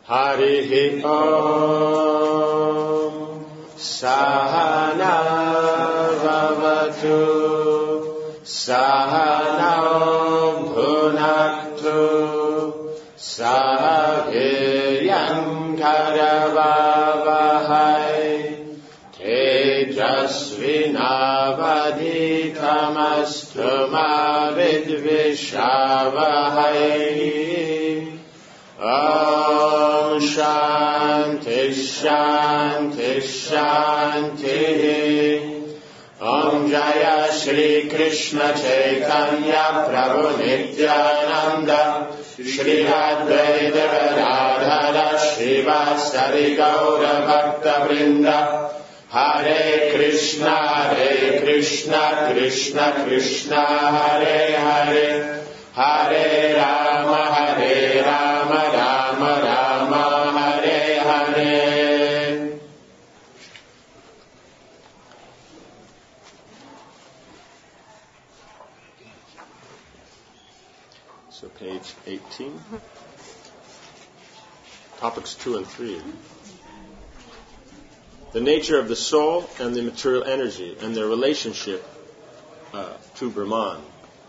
Harihi Om Sahana Vavatu Sahana Bhunaktu Sahaviryam Karavavahai Tejasvinavaditamastu ma vidvishavahai. Om Shanti Shanti Shanti. Om Jaya Shri Krishna Chaitanya Prabhu Nityananda Shri Advaita Gadadhara Srivasadi Gaura Bhakta Vrinda. Hare Krishna Krishna Krishna Hare Hare, Hare Rama Rama Rama Hare Hare. So page 18. Topics 2 and 3. The nature of the soul and the material energy and their relationship to Brahman.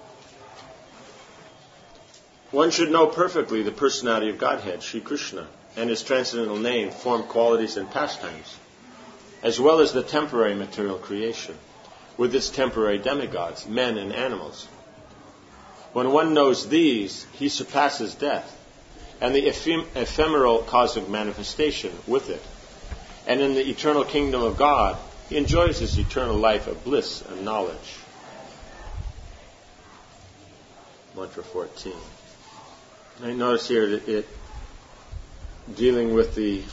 One should know perfectly the personality of Godhead, Sri Krishna, and his transcendental name, form, qualities, and pastimes, as well as the temporary material creation, with its temporary demigods, men and animals. When one knows these, he surpasses death, and the ephemeral cosmic manifestation with it. And in the eternal kingdom of God, he enjoys his eternal life of bliss and knowledge. Mantra 14. I notice here that it dealing with the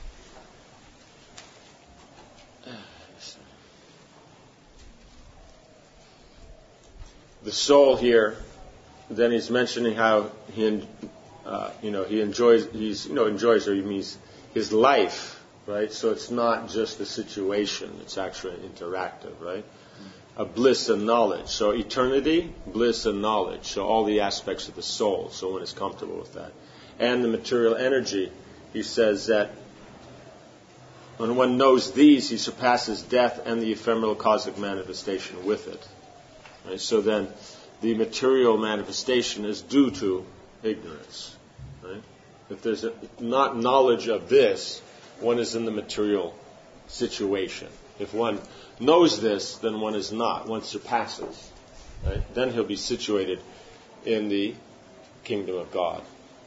soul here. Then he's mentioning how he enjoys. Enjoys, or he means his life. Right? So it's not just a situation, it's actually interactive, right? A bliss and knowledge. So eternity, bliss and knowledge. So all the aspects of the soul, so one is comfortable with that. And the material energy, he says that when one knows these, he surpasses death and the ephemeral cosmic manifestation with it. Right? So then the material manifestation is due to ignorance. Right? If there's not knowledge of this, one is in the material situation. If one knows this, then one is not. One surpasses. Right? Then he'll be situated in the kingdom of God.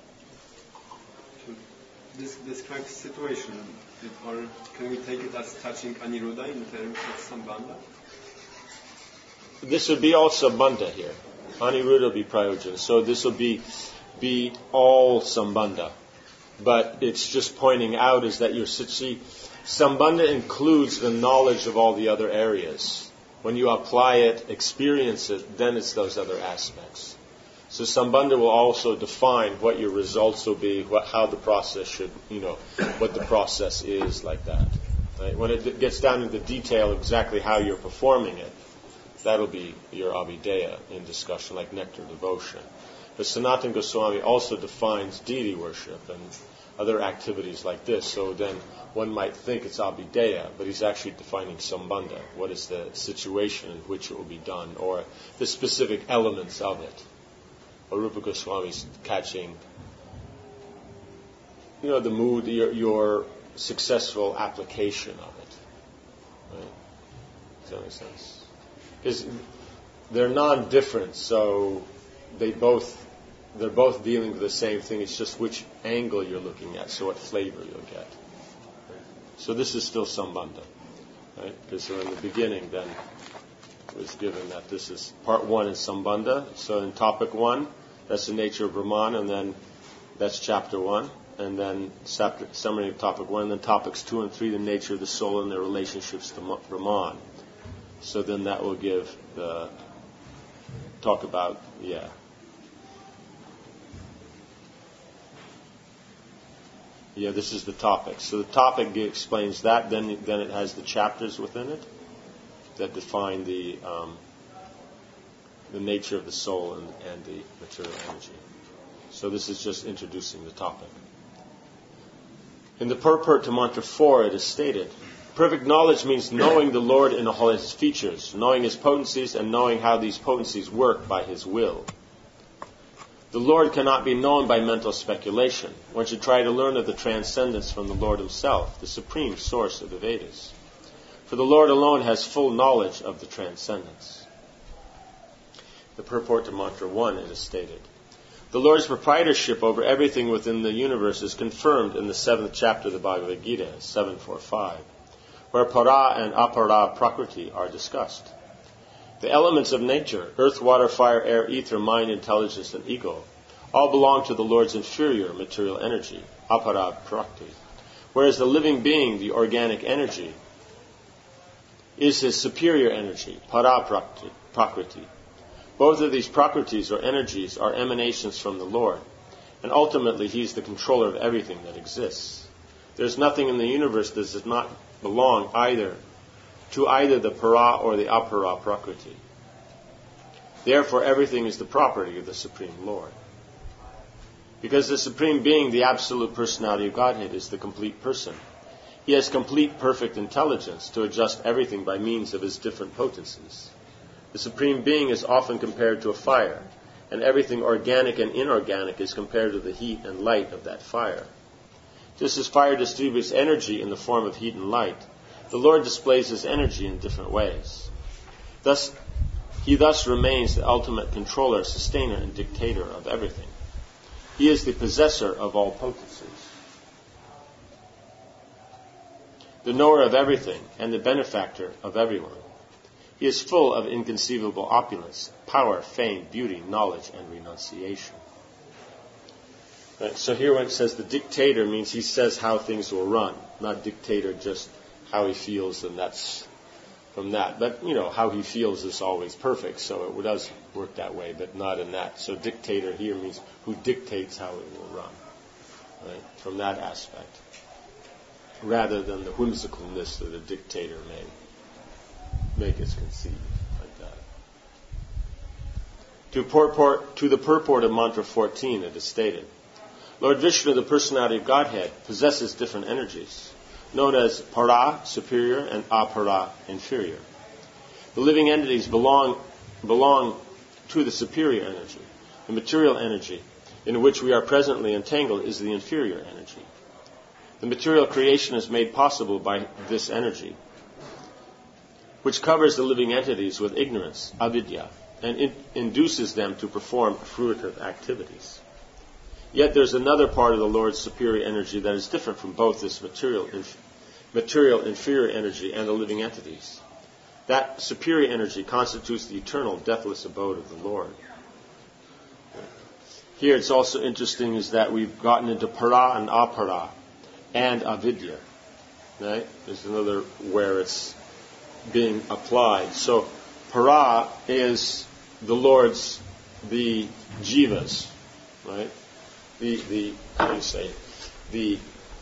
This describes situation, or can we take it as touching Aniruddha in terms of Sambandha? This would be all Sambandha here. Aniruddha will be Prayojan. So this will be all Sambandha. But it's just pointing out is that Sambandha includes the knowledge of all the other areas. When you apply it, experience it, then it's those other aspects. So Sambandha will also define what your results will be, how the process should, what the process is, like that. Right? When it gets down to the detail of exactly how you're performing it, that'll be your Abhideya in discussion, like nectar devotion. But Sanatana Goswami also defines deity worship and other activities like this. So then one might think it's Abhideya, but he's actually defining Sambandha. What is the situation in which it will be done, or the specific elements of it. Or Rupa Goswami's catching, the mood, your successful application of it. Right? Does that make sense? Because they're non-different, so they're both dealing with the same thing. It's just which angle you're looking at, so what flavor you'll get. Right? So this is still Sambandha, right? Because in the beginning, then it was given that this is part 1 is Sambandha. So in topic 1, that's the nature of Brahman, and then that's chapter 1, and then summary of topic 1, and then topics 2 and 3, the nature of the soul and their relationships to Brahman. So then that will give talk about. Yeah, this is the topic. So the topic explains that. Then it has the chapters within it that define the nature of the soul and the material energy. So this is just introducing the topic. In the purport to Mantra 4, it is stated, perfect knowledge means knowing the Lord in all His features, knowing His potencies, and knowing how these potencies work by His will. The Lord cannot be known by mental speculation. One should try to learn of the transcendence from the Lord Himself, the supreme source of the Vedas. For the Lord alone has full knowledge of the transcendence. The purport to Mantra 1, it is stated, the Lord's proprietorship over everything within the universe is confirmed in the 7th chapter of the Bhagavad Gita, 7.4.5, where para and apara prakriti are discussed. The elements of nature, earth, water, fire, air, ether, mind, intelligence, and ego, all belong to the Lord's inferior material energy, apara prakriti, whereas the living being, the organic energy, is His superior energy, para prakriti. Both of these prakritis or energies are emanations from the Lord, and ultimately He is the controller of everything that exists. There is nothing in the universe that does not belong to either the para or the apara prakriti. Therefore, everything is the property of the Supreme Lord. Because the Supreme Being, the absolute personality of Godhead, is the complete person. He has complete, perfect intelligence to adjust everything by means of His different potencies. The Supreme Being is often compared to a fire, and everything organic and inorganic is compared to the heat and light of that fire. Just as fire distributes energy in the form of heat and light, the Lord displays His energy in different ways. He thus remains the ultimate controller, sustainer, and dictator of everything. He is the possessor of all potencies, the knower of everything, and the benefactor of everyone. He is full of inconceivable opulence, power, fame, beauty, knowledge, and renunciation. Right, so here when it says the dictator means He says how things will run, not dictator just how he feels, and that's from that. But, how he feels is always perfect, so it does work that way, but not in that. So dictator here means who dictates how it will run, right, from that aspect, rather than the whimsicalness that a dictator may make us conceive like that. To the purport of Mantra 14, it is stated, Lord Vishnu, the personality of Godhead, possesses different energies, known as para, superior, and apara, inferior. The living entities belong to the superior energy. The material energy in which we are presently entangled is the inferior energy. The material creation is made possible by this energy, which covers the living entities with ignorance, avidya, and induces them to perform fruitive activities. Yet there's another part of the Lord's superior energy that is different from both this material inferior energy and the living entities. That superior energy constitutes the eternal, deathless abode of the Lord. Here it's also interesting is that we've gotten into para and apara and avidya. Right? There's another where it's being applied. So para is the Lord's, the jivas, right? The how do you say it? The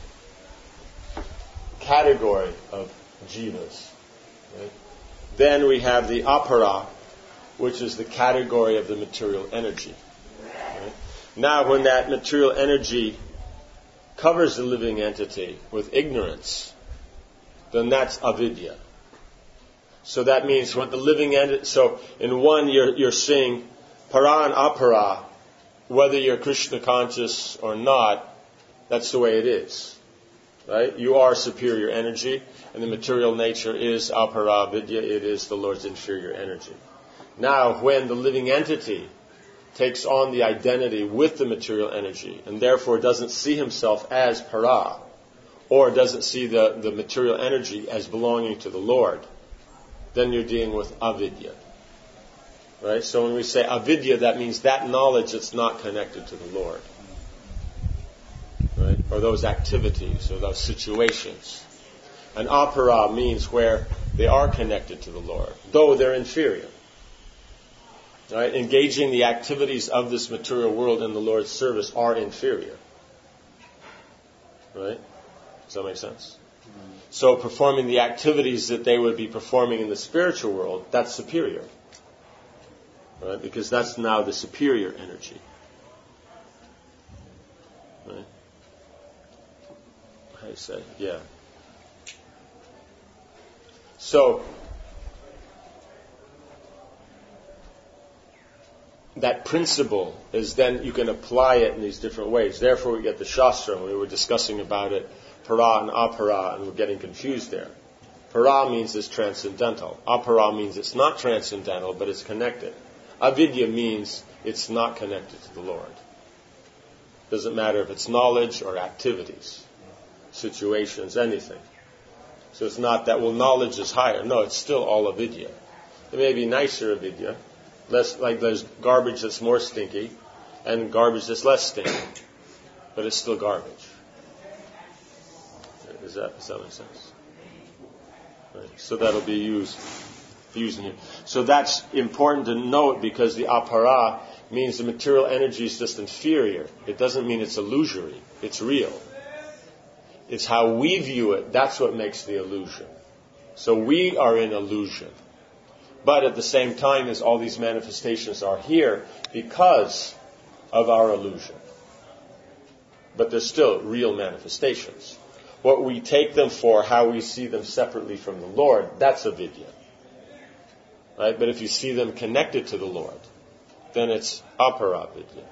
category of jivas. Right? Then we have the apara, which is the category of the material energy. Right? Now, when that material energy covers the living entity with ignorance, then that's avidya. So that means when the living entity, so in one you're seeing para and apara, whether you're Krishna conscious or not, that's the way it is. Right? You are superior energy, and the material nature is apara vidya, it is the Lord's inferior energy. Now, when the living entity takes on the identity with the material energy, and therefore doesn't see himself as para, or doesn't see the material energy as belonging to the Lord, then you're dealing with avidya. Right? So when we say avidya, that means that knowledge that's not connected to the Lord. Right? Or those activities, or those situations. And apara means where they are connected to the Lord, though they're inferior. Right? Engaging the activities of this material world in the Lord's service are inferior. Right? Does that make sense? Mm-hmm. So performing the activities that they would be performing in the spiritual world, that's superior. Right? Because that's now the superior energy. Right? how you say, yeah. So, that principle is then you can apply it in these different ways. Therefore, we get the Shastra, and we were discussing about it, para and apara, and we're getting confused there. Para means it's transcendental. Apara means it's not transcendental, but it's connected. Avidya means it's not connected to the Lord. Doesn't matter if it's knowledge or activities, situations, anything. So it's not that, well, knowledge is higher. No, it's still all avidya. It may be nicer avidya, less, like there's garbage that's more stinky and garbage that's less stinky, but it's still garbage. Does that make sense? Right. So that'll be used in here. So that's important to note because the apara means the material energy is just inferior. It doesn't mean it's illusory. It's real. It's how we view it. That's what makes the illusion. So we are in illusion. But at the same time as all these manifestations are here because of our illusion. But they're still real manifestations. What we take them for, how we see them separately from the Lord, that's avidya. Right? But if you see them connected to the Lord, then it's aparavidya.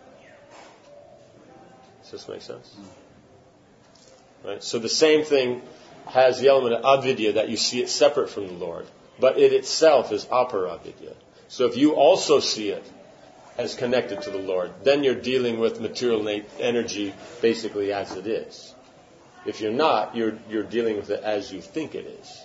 Does this make sense? Right? So the same thing has the element of avidya, that you see it separate from the Lord, but it itself is aparavidya. So if you also see it as connected to the Lord, then you're dealing with material energy basically as it is. If you're not, you're dealing with it as you think it is.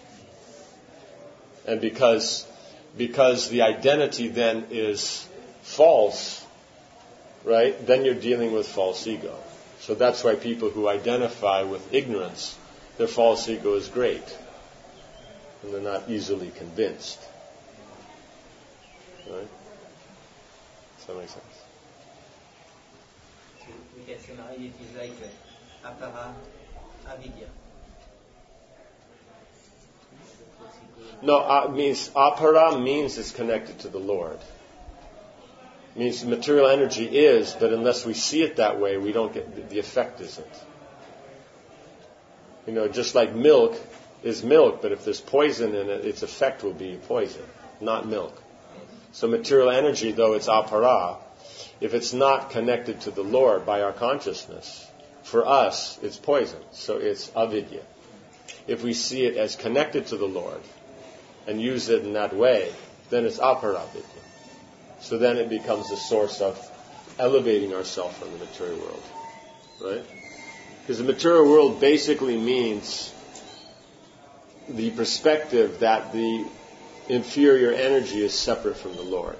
And because the identity then is false, right, then you're dealing with false ego. So that's why people who identify with ignorance, their false ego is great. And they're not easily convinced. Right? Does that make sense? So we can summarize it is like apara, avidya. No, apara means it's connected to the Lord. Means material energy is, but unless we see it that way, we don't get the effect isn't. You know, just like milk is milk, but if there's poison in it, its effect will be poison, not milk. So material energy, though it's apara, if it's not connected to the Lord by our consciousness, for us, it's poison. So it's avidya. If we see it as connected to the Lord and use it in that way, then it's aparavidya. So then it becomes a source of elevating ourselves from the material world. Right? Because the material world basically means the perspective that the inferior energy is separate from the Lord.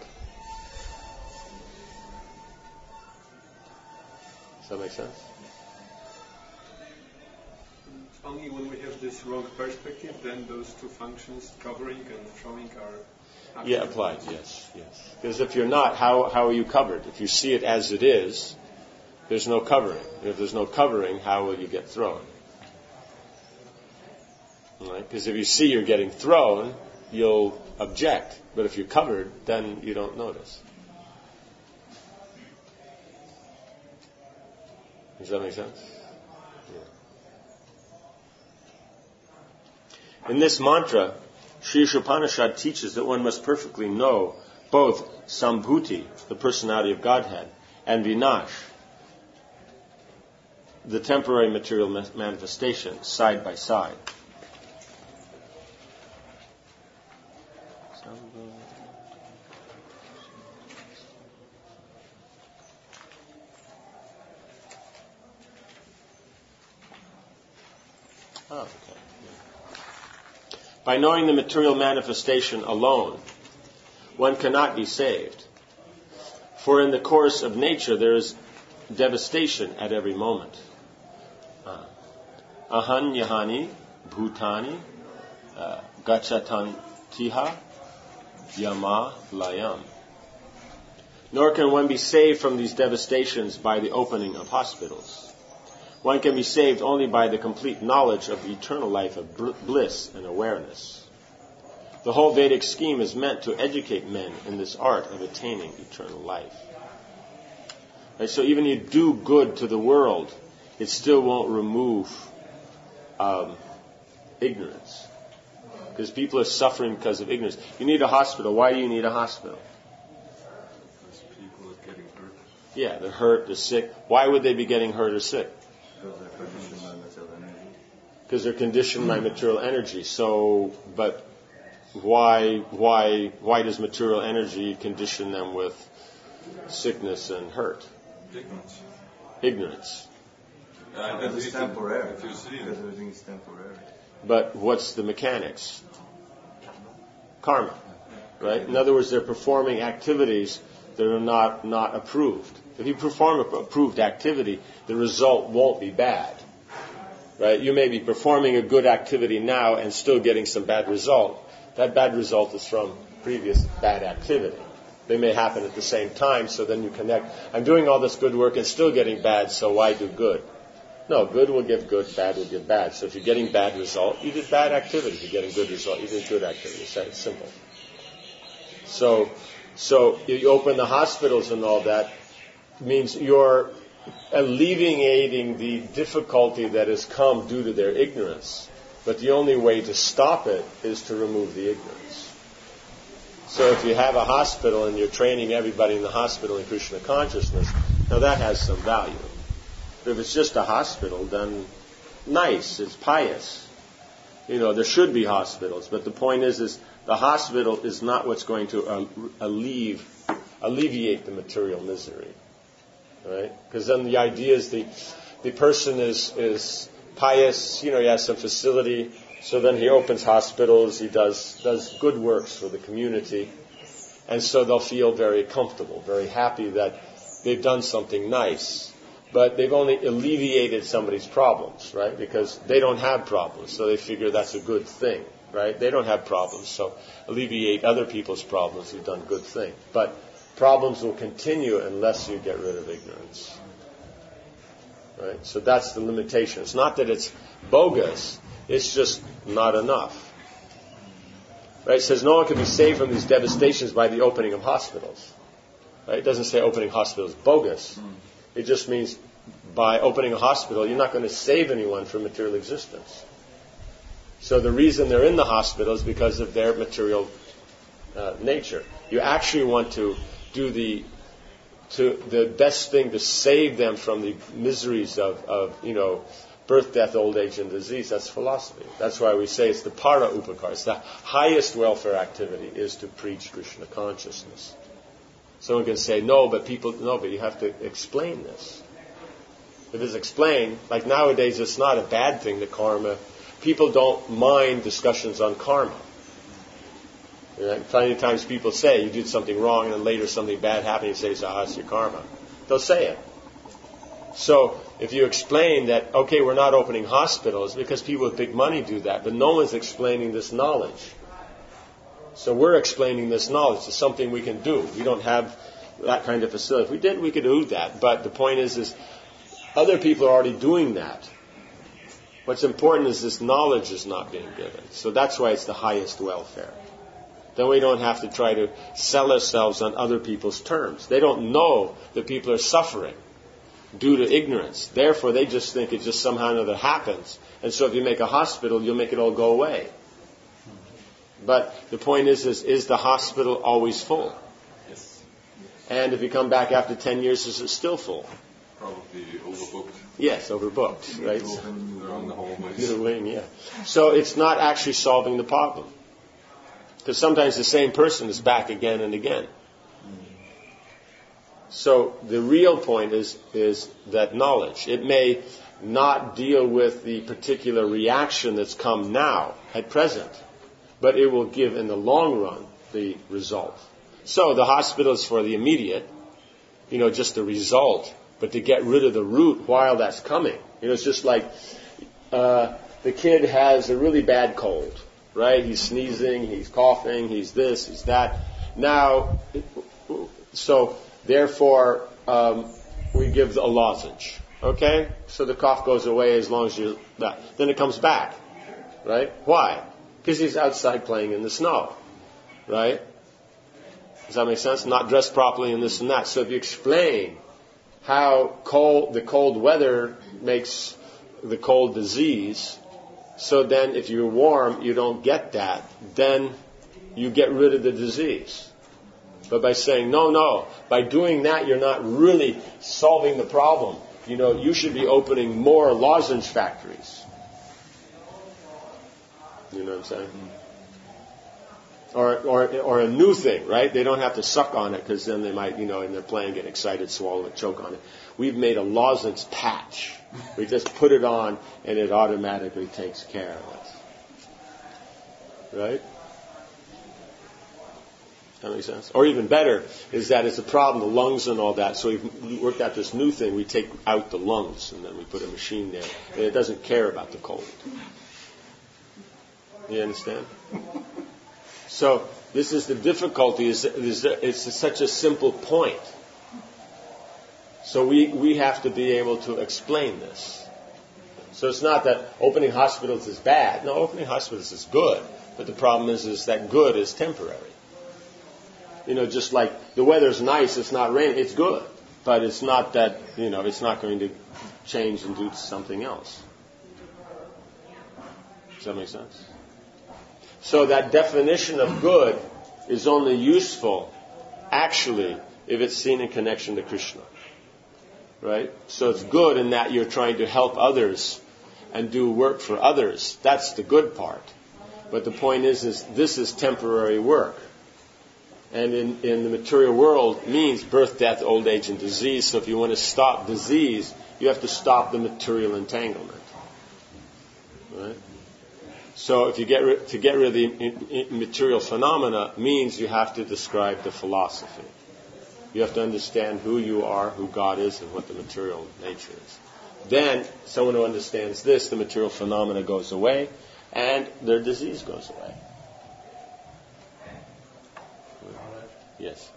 Does that make sense? Only when we have this wrong perspective, then those two functions, covering and throwing, are active. Yeah, applied, yes. Because if you're not, how are you covered? If you see it as it is, there's no covering. If there's no covering, how will you get thrown? Right? Because if you see you're getting thrown, you'll object. But if you're covered, then you don't notice. Does that make sense? Yeah. In this mantra, Sri Upanishad teaches that one must perfectly know both Sambhuti, the personality of Godhead, and Vinash, the temporary material manifestation, side by side. Oh, okay. By knowing the material manifestation alone, one cannot be saved. For in the course of nature there is devastation at every moment. Ahan yahani bhutani gachatantiha yama layam. Nor can one be saved from these devastations by the opening of hospitals. One can be saved only by the complete knowledge of the eternal life of bliss and awareness. The whole Vedic scheme is meant to educate men in this art of attaining eternal life. Right, so even you do good to the world, it still won't remove ignorance. Because people are suffering because of ignorance. You need a hospital. Why do you need a hospital? Because people are getting hurt. Yeah, they're hurt, they're sick. Why would they be getting hurt or sick? Because they're conditioned by material energy. So, but why does material energy condition them with sickness and hurt? Ignorance. It's temporary. If you see it, everything is temporary. But what's the mechanics? Karma, right? In other words, they're performing activities that are not approved. If you perform an approved activity, the result won't be bad, right? You may be performing a good activity now and still getting some bad result. That bad result is from previous bad activity. They may happen at the same time, so then you connect. I'm doing all this good work and still getting bad, so why do good? No, good will give good, bad will give bad. So if you're getting bad result, you did bad activity. If you're getting good result, you did good activity. It's simple. So you open the hospitals and all that, means you're alleviating the difficulty that has come due to their ignorance. But the only way to stop it is to remove the ignorance. So if you have a hospital and you're training everybody in the hospital in Krishna consciousness, now that has some value. But if it's just a hospital, then nice, it's pious. There should be hospitals, but the point is the hospital is not what's going to alleviate the material misery, right? Because then the idea is the person is pious, he has some facility, so then he opens hospitals, he does good works for the community, and so they'll feel very comfortable, very happy that they've done something nice. But they've only alleviated somebody's problems, right? Because they don't have problems, so they figure that's a good thing, right? They don't have problems, so alleviate other people's problems who've done good thing. But problems will continue unless you get rid of ignorance, right? So that's the limitation. It's not that it's bogus, it's just not enough. Right? It says no one can be saved from these devastations by the opening of hospitals. Right? It doesn't say opening hospitals bogus. It just means by opening a hospital, you're not going to save anyone from material existence. So the reason they're in the hospital is because of their material nature. You actually want to do the best thing to save them from the miseries of birth, death, old age, and disease. That's philosophy. That's why we say it's the para upakar. It's the highest welfare activity is to preach Krishna consciousness. Someone can say, no, but you have to explain this. If it's explained, like nowadays it's not a bad thing, the karma. People don't mind discussions on karma. Plenty of times people say, you did something wrong, and then later something bad happened, you say, it's your karma. They'll say it. So, if you explain that, okay, we're not opening hospitals, because people with big money do that, but no one's explaining this knowledge. So we're explaining this knowledge. It's something we can do. We don't have that kind of facility. If we did, we could do that. But the point is other people are already doing that. What's important is this knowledge is not being given. So that's why it's the highest welfare. Then we don't have to try to sell ourselves on other people's terms. They don't know that people are suffering due to ignorance. Therefore, they just think it just somehow or another happens. And so if you make a hospital, you'll make it all go away. But the point is the hospital always full? Yes. And if you come back after 10 years, is it still full? Probably overbooked. Yes, overbooked, right? They're on the hallways. New wing, yeah. So it's not actually solving the problem. Because sometimes the same person is back again and again. So the real point is that knowledge. It may not deal with the particular reaction that's come now, at present, but it will give in the long run the result. So the hospital is for the immediate, just the result, but to get rid of the root while that's coming. It's just like the kid has a really bad cold, right? He's sneezing, he's coughing, he's this, he's that. Now, so therefore, we give a lozenge, okay? So the cough goes away as long as then it comes back, right? Why? Because he's outside playing in the snow, right? Does that make sense? Not dressed properly and this and that. So if you explain how the cold weather makes the cold disease. So then if you're warm, you don't get that. Then you get rid of the disease. But by saying, no, by doing that, you're not really solving the problem. You should be opening more lozenge factories. You know what I'm saying? Or a new thing, right? They don't have to suck on it because then they might, in their playing, get excited, swallow it, choke on it. We've made a lozenge patch. We just put it on and it automatically takes care of it. Right? That makes sense? Or even better is that it's a problem, the lungs and all that. So we've worked out this new thing. We take out the lungs and then we put a machine there. And it doesn't care about the cold. You understand? So this is the difficulty. It's such a simple point. So we have to be able to explain this. So it's not that opening hospitals is bad. No, opening hospitals is good. But the problem is that good is temporary. Just like the weather's nice, it's not raining, it's good. But it's not that, it's not going to change and do something else. Does that make sense? So that definition of good is only useful, actually, if it's seen in connection to Krishna. Right? So it's good in that you're trying to help others and do work for others. That's the good part. But the point is this is temporary work. And in the material world means birth, death, old age, and disease. So if you want to stop disease, you have to stop the material entanglement. Right? So if you get rid of the material phenomena means you have to describe the philosophy. You have to understand who you are, who God is, and what the material nature is. Then, someone who understands this, the material phenomena goes away, and their disease goes away. Yes.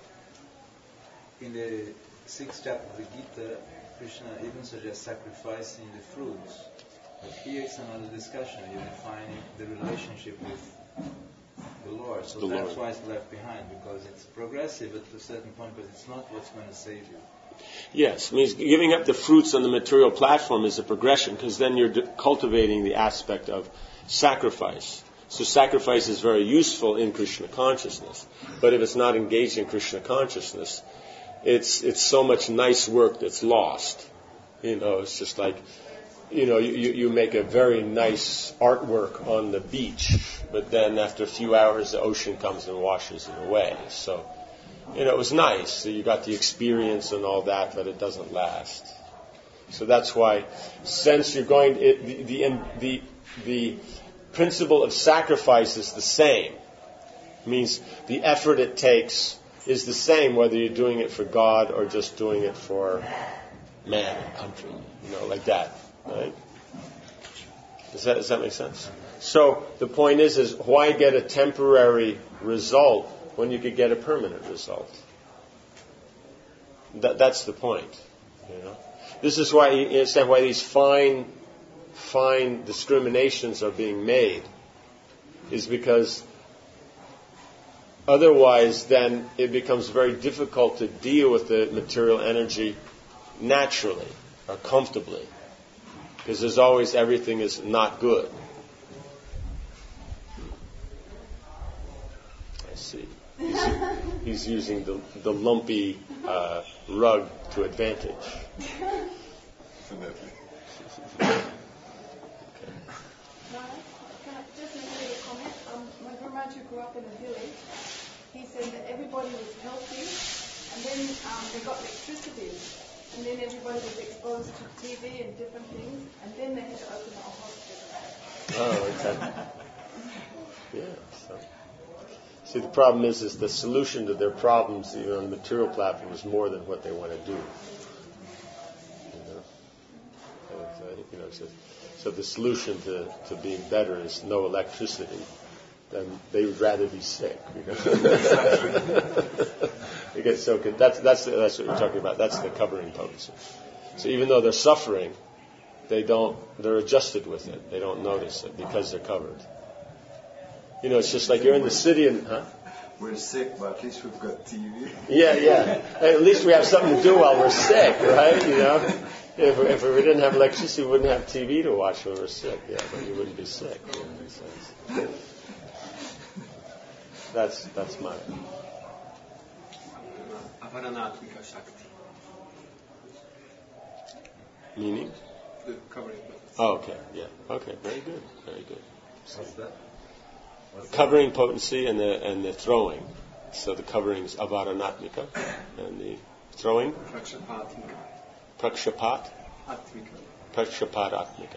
In the 6th chapter of the Gita, Krishna even suggests sacrificing the fruits. But here it's another discussion. You're defining the relationship with the Lord. So that's why it's left behind, because it's progressive at a certain point, but it's not what's going to save you. Yes, means giving up the fruits on the material platform is a progression, because then you're cultivating the aspect of sacrifice. So sacrifice is very useful in Krishna consciousness. But if it's not engaged in Krishna consciousness, it's so much nice work that's lost. It's just like, you make a very nice artwork on the beach, but then after a few hours the ocean comes and washes it away. So, it was nice. So you got the experience and all that, but it doesn't last. So that's why, since you're going, the principle of sacrifice is the same. It means the effort it takes is the same whether you're doing it for God or just doing it for man and country. Like that. Right? Does that make sense? So the point is why get a temporary result when you could get a permanent result? That's the point. This is why you understand why these fine discriminations are being made, is because otherwise then it becomes very difficult to deal with the material energy naturally or comfortably, because there's always everything is not good. I see. He's using the lumpy rug to advantage. Definitely. Just make a little comment. My grandmother grew up in a village. He said that everybody was healthy, and then they got electricity, and then everybody was exposed to TV and different things, and then they had to open a hospital. Oh, okay. Yeah. So. See, the problem is the solution to their problems, even on the material platform, is more than what they want to do. So the solution to being better is no electricity. Then they would rather be sick. They get so good. That's what you're talking about. That's the covering potency. So even though they're suffering, they're adjusted with it. They don't notice it because they're covered. It's just like you're in the city and, huh? we're sick, but at least we've got TV. Yeah. At least we have something to do while we're sick, right? You know, if we didn't have electricity, we wouldn't have TV to watch when we're sick. Yeah, but you wouldn't be sick. Yeah, that makes sense. That's my. Avaranatmika Shakti. Meaning? The covering. Oh, okay. Yeah. Okay. Very good. What's that? Covering potency and the throwing. So the covering is avaranatmika, and the throwing prakshapat atmika.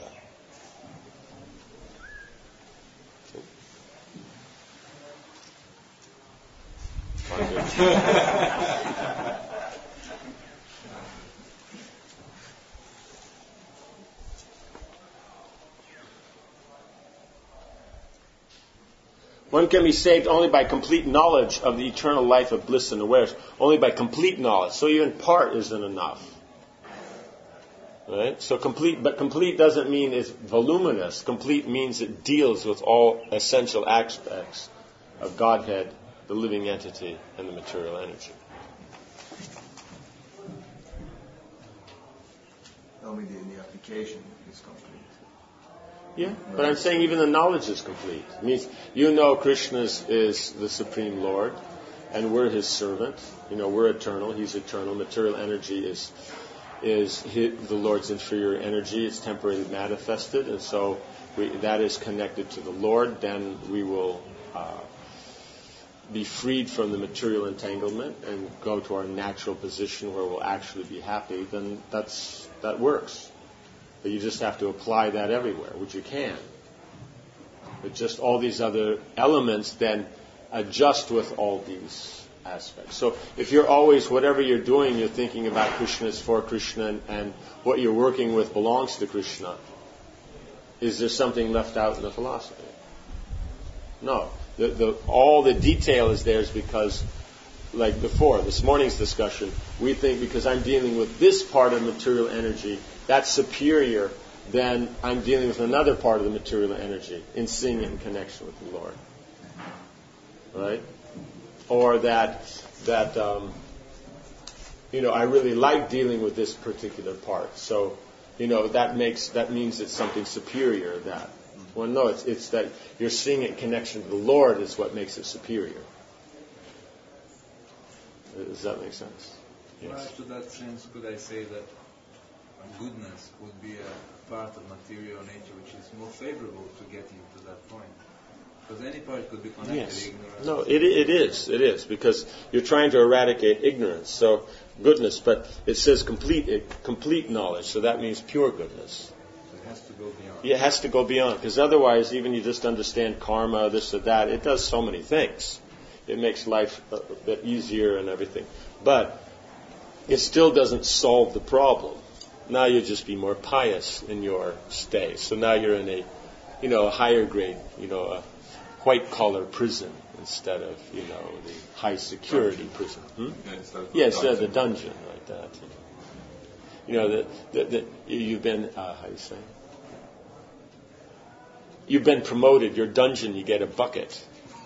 One can be saved only by complete knowledge of the eternal life of bliss and awareness. Only by complete knowledge. So even part isn't enough. Right? So complete doesn't mean it's voluminous. Complete means it deals with all essential aspects of Godhead, the living entity, and the material energy. Only the application is complete. Yeah, but I'm saying even the knowledge is complete. It means you know Krishna is the Supreme Lord, and we're His servant. You know, we're eternal. He's eternal. Material energy is the Lord's inferior energy. It's temporarily manifested, and so that is connected to the Lord. Then we will be freed from the material entanglement and go to our natural position where we'll actually be happy. Then that works. But you just have to apply that everywhere, which you can. But just all these other elements then adjust with all these aspects. So if you're always, whatever you're doing, you're thinking about Krishna is for Krishna and what you're working with belongs to Krishna, is there something left out in the philosophy? No. All the detail is there is because, like before, this morning's discussion, we think because I'm dealing with this part of material energy, that's superior than I'm dealing with another part of the material energy in seeing it in connection with the Lord. Right? Or that I really like dealing with this particular part. So, that means it's something superior that. Well, no, it's that you're seeing it in connection to the Lord is what makes it superior. Does that make sense? Yes. Well, to that sense, could I say that goodness would be a part of material nature which is more favorable to getting to that point? Because any part could be connected to ignorance. No, it is, because you're trying to eradicate ignorance. So, goodness, but it says complete knowledge, so that means pure goodness. It has to go beyond. It has to go beyond, because otherwise, even you just understand karma, this or that, it does so many things. It makes life a bit easier and everything. But it still doesn't solve the problem. Now you'll just be more pious in your stay. So now you're in a higher grade, a white collar prison instead of, the high security prison. Instead of the dungeon, like that. You've been, how do you say? You've been promoted. Your dungeon, you get a bucket.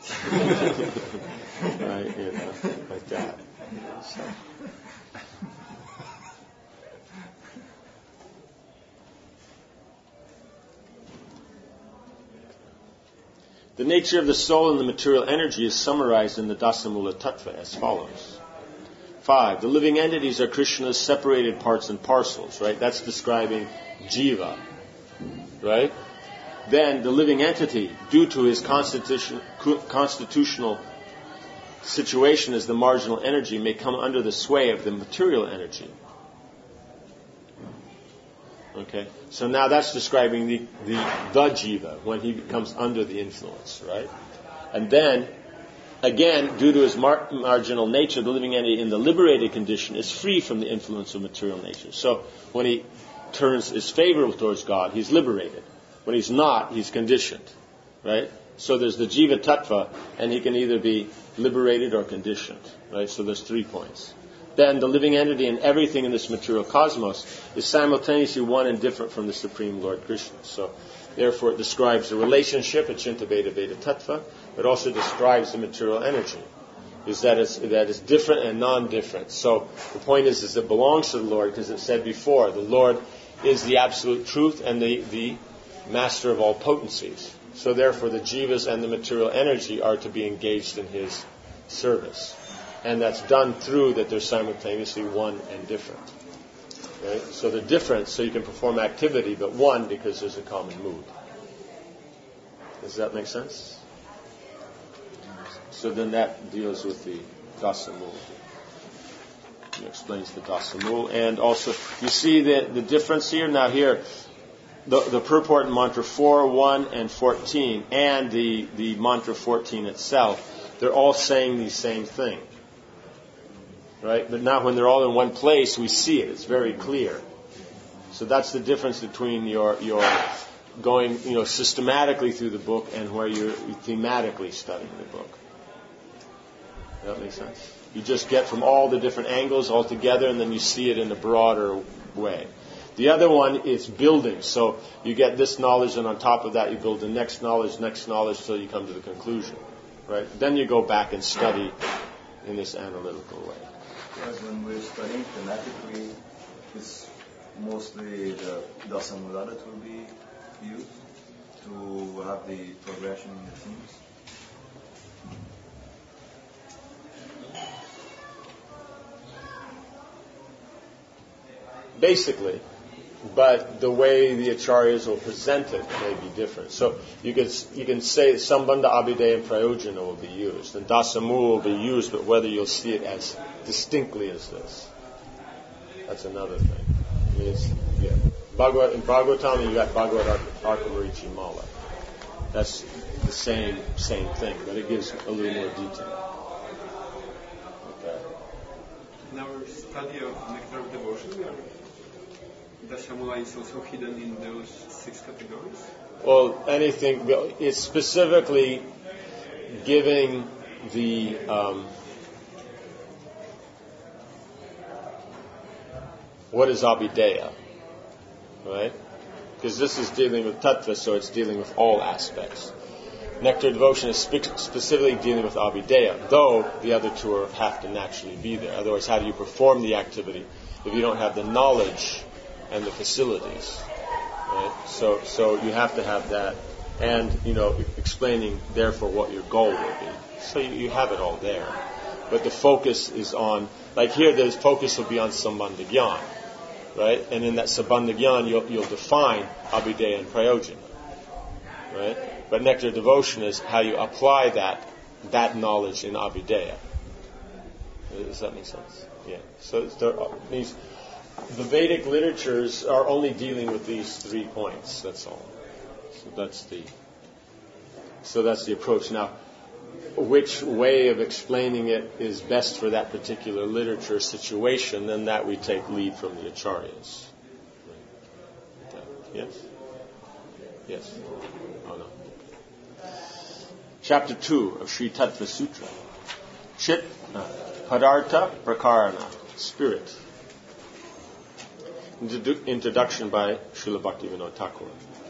Right, like that. So. The nature of the soul and the material energy is summarized in the Dasamula Tattva as follows. 5. The living entities are Krishna's separated parts and parcels, right? That's describing jiva, right? Then the living entity, due to his constitutional situation as the marginal energy, may come under the sway of the material energy. Okay, so now that's describing the jiva, when he becomes under the influence, right? And then, again, due to his marginal nature, the living entity in the liberated condition is free from the influence of material nature. So when he is favorable towards God, he's liberated. When he's not, he's conditioned, right? So there's the jiva tattva, and he can either be liberated or conditioned, right? So there's 3 points. Then the living entity and everything in this material cosmos is simultaneously one and different from the Supreme Lord Krishna. So, therefore, it describes the relationship, a Chinta Veda Veda Tattva, but also describes the material energy. is that it's different and non-different. So the point is it belongs to the Lord, because it said before, the Lord is the absolute truth and the master of all potencies. So therefore the jivas and the material energy are to be engaged in his service. And that's done through that they're simultaneously one and different. Right? So they're different so you can perform activity, but one because there's a common mood. Does that make sense? So then that deals with the dasamul. It explains the dasamul. And also, you see the difference here? Now here, the purport in mantra 4, 1, and 14, and the mantra 14 itself, they're all saying the same thing. Right? But now when they're all in one place, we see it. It's very clear. So that's the difference between your going, systematically through the book and where you're thematically studying the book. Does that make sense? You just get from all the different angles all together, and then you see it in a broader way. The other one is building. So you get this knowledge, and on top of that you build the next knowledge, till you come to the conclusion. Right? Then you go back and study in this analytical way. Yes, when we're studying thematically, it's mostly the dasamula that will be used to have the progression in the themes. Basically, but the way the acharyas will present it may be different. So you can say Sambandha, Abhideya, and Prayojana will be used, and Dasamula will be used, but whether you'll see it as distinctly as this, that's another thing. In Bhagavatam, you got Bhagavad Arkamarichi Mala. That's the same thing, but it gives a little more detail. Okay. In our study of Nectar of Devotion, Dasamula is also hidden in those 6 categories? Well, it's specifically giving the what is Abhideya, right? Because this is dealing with tattva, so it's dealing with all aspects. Nectar of Devotion is specifically dealing with Abhideya, though the other two have to naturally be there. Otherwise, how do you perform the activity if you don't have the knowledge and the facilities? Right? So you have to have that, and explaining therefore what your goal will be. So you have it all there, but the focus is on, like here, the focus will be on Sambandha Gyan, right? And in that Sambandha Gyan, you'll define Abhideya and Prayojana, right? But Nectar of Devotion is how you apply that knowledge in Abhideya. Does that make sense? Yeah. So the Vedic literatures are only dealing with these 3 points. That's all. So that's the approach. Now, which way of explaining it is best for that particular literature situation, then that we take lead from the acharyas. Okay. Yes? Yes? Oh, no. Chapter 2 of Sri Tattva Sutra. Chit Padartha Prakarana. Spirit. Introduction by Srila Bhaktivinoda Thakur.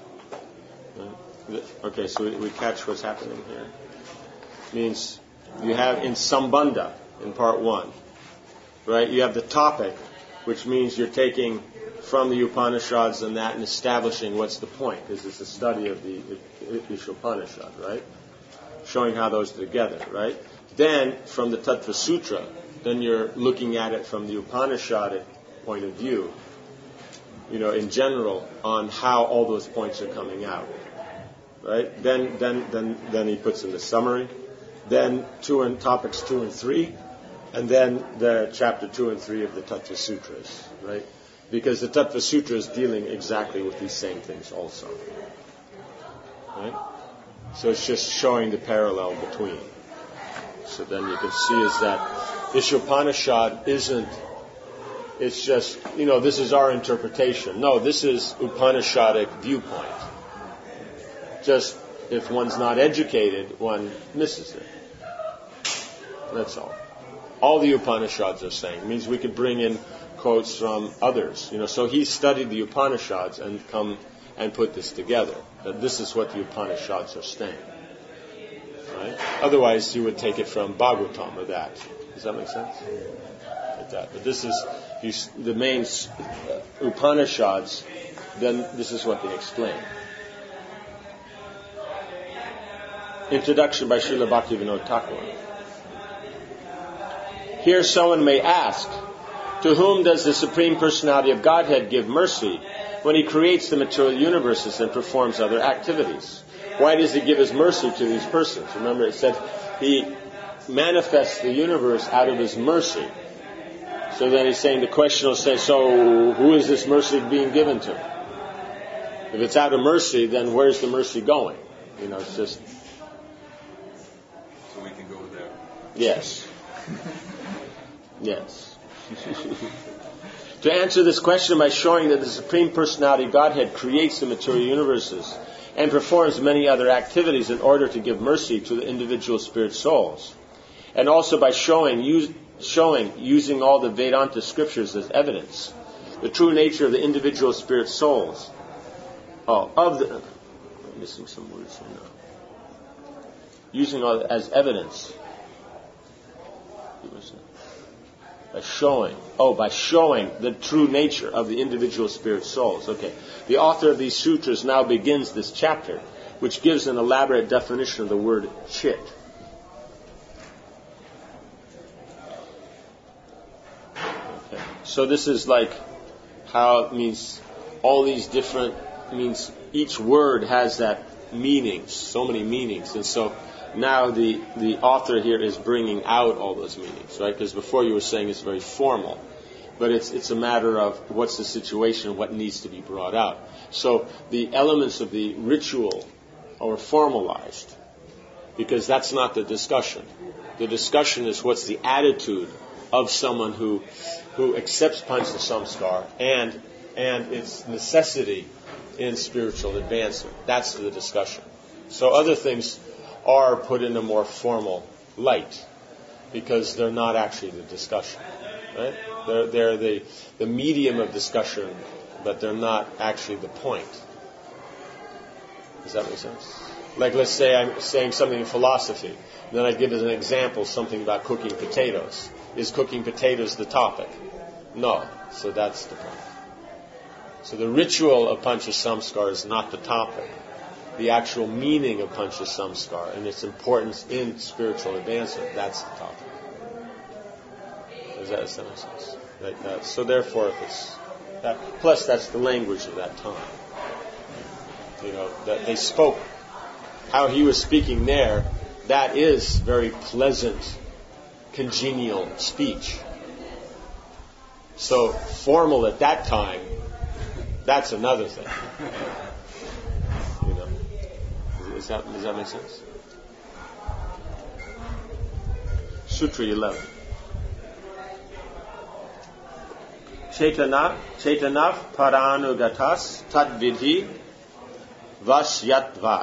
Okay, so we catch what's happening here. Means you have in Sambandha, in part 1, right? You have the topic, which means you're taking from the Upanishads and establishing what's the point, because it's a study of the Ishopanishad, right? Showing how those are together, right? Then, from the Tattva Sutra, then you're looking at it from the Upanishadic point of view, in general, on how all those points are coming out, right? Then he puts in the summary, then topics 2 and 3, and then the chapter 2 and 3 of the Tattva Sutras, right? Because the Tattva Sutra is dealing exactly with these same things also, right? So it's just showing the parallel between. So then you can see is that Ishopanishad isn't, it's just, this is our interpretation. No, this is Upanishadic viewpoint. Just if one's not educated, one misses it. That's all. All the Upanishads are saying. It means we could bring in quotes from others. So he studied the Upanishads and come and put this together. That this is what the Upanishads are saying. Right? Otherwise, you would take it from Bhagavatam or that. Does that make sense? Like that. But this is the main Upanishads. Then this is what they explain. Introduction by Srila Bhaktivinoda Thakur. Here someone may ask, to whom does the Supreme Personality of Godhead give mercy when He creates the material universes and performs other activities? Why does He give His mercy to these persons? Remember it said He manifests the universe out of His mercy. So then He's saying, the question will say, so who is this mercy being given to? If it's out of mercy, then where's the mercy going? It's just... So we can go there. Yes. Yes. To answer this question by showing that the Supreme Personality of Godhead creates the material universes and performs many other activities in order to give mercy to the individual spirit souls. And also by showing, using all the Vedanta scriptures as evidence, the true nature of the individual spirit souls. I'm missing some words here now. Using all as evidence. By showing the true nature of the individual spirit souls. Okay. The author of these sutras now begins this chapter, which gives an elaborate definition of the word chit. Okay. So this is like how it means all these different, means each word has that meaning, so many meanings. And so now the author here is bringing out all those meanings, right? Because before you were saying it's very formal, but it's a matter of what's the situation, what needs to be brought out. So the elements of the ritual are formalized, because that's not the discussion. The discussion is what's the attitude of someone who accepts Pancha Samskar and its necessity in spiritual advancement. That's the discussion. So other things are put in a more formal light because they're not actually the discussion, right? They're the medium of discussion, but they're not actually the point. Does that make sense? Like, let's say I'm saying something in philosophy, then I give as an example something about cooking potatoes. Is cooking potatoes the topic? No. So that's the point. So the ritual of Pancha Samskar is not the topic. The actual meaning of Pancha Samskar and its importance in spiritual advancement, that's the topic. Does that make sense? Right? So therefore, if it's that, plus that's the language of that time. That they spoke, how he was speaking there, that is very pleasant, congenial speech. So formal at that time, that's another thing. Does that make sense? Sutra 11. Chaitanav paranugatas tadvidhi vasyatvat.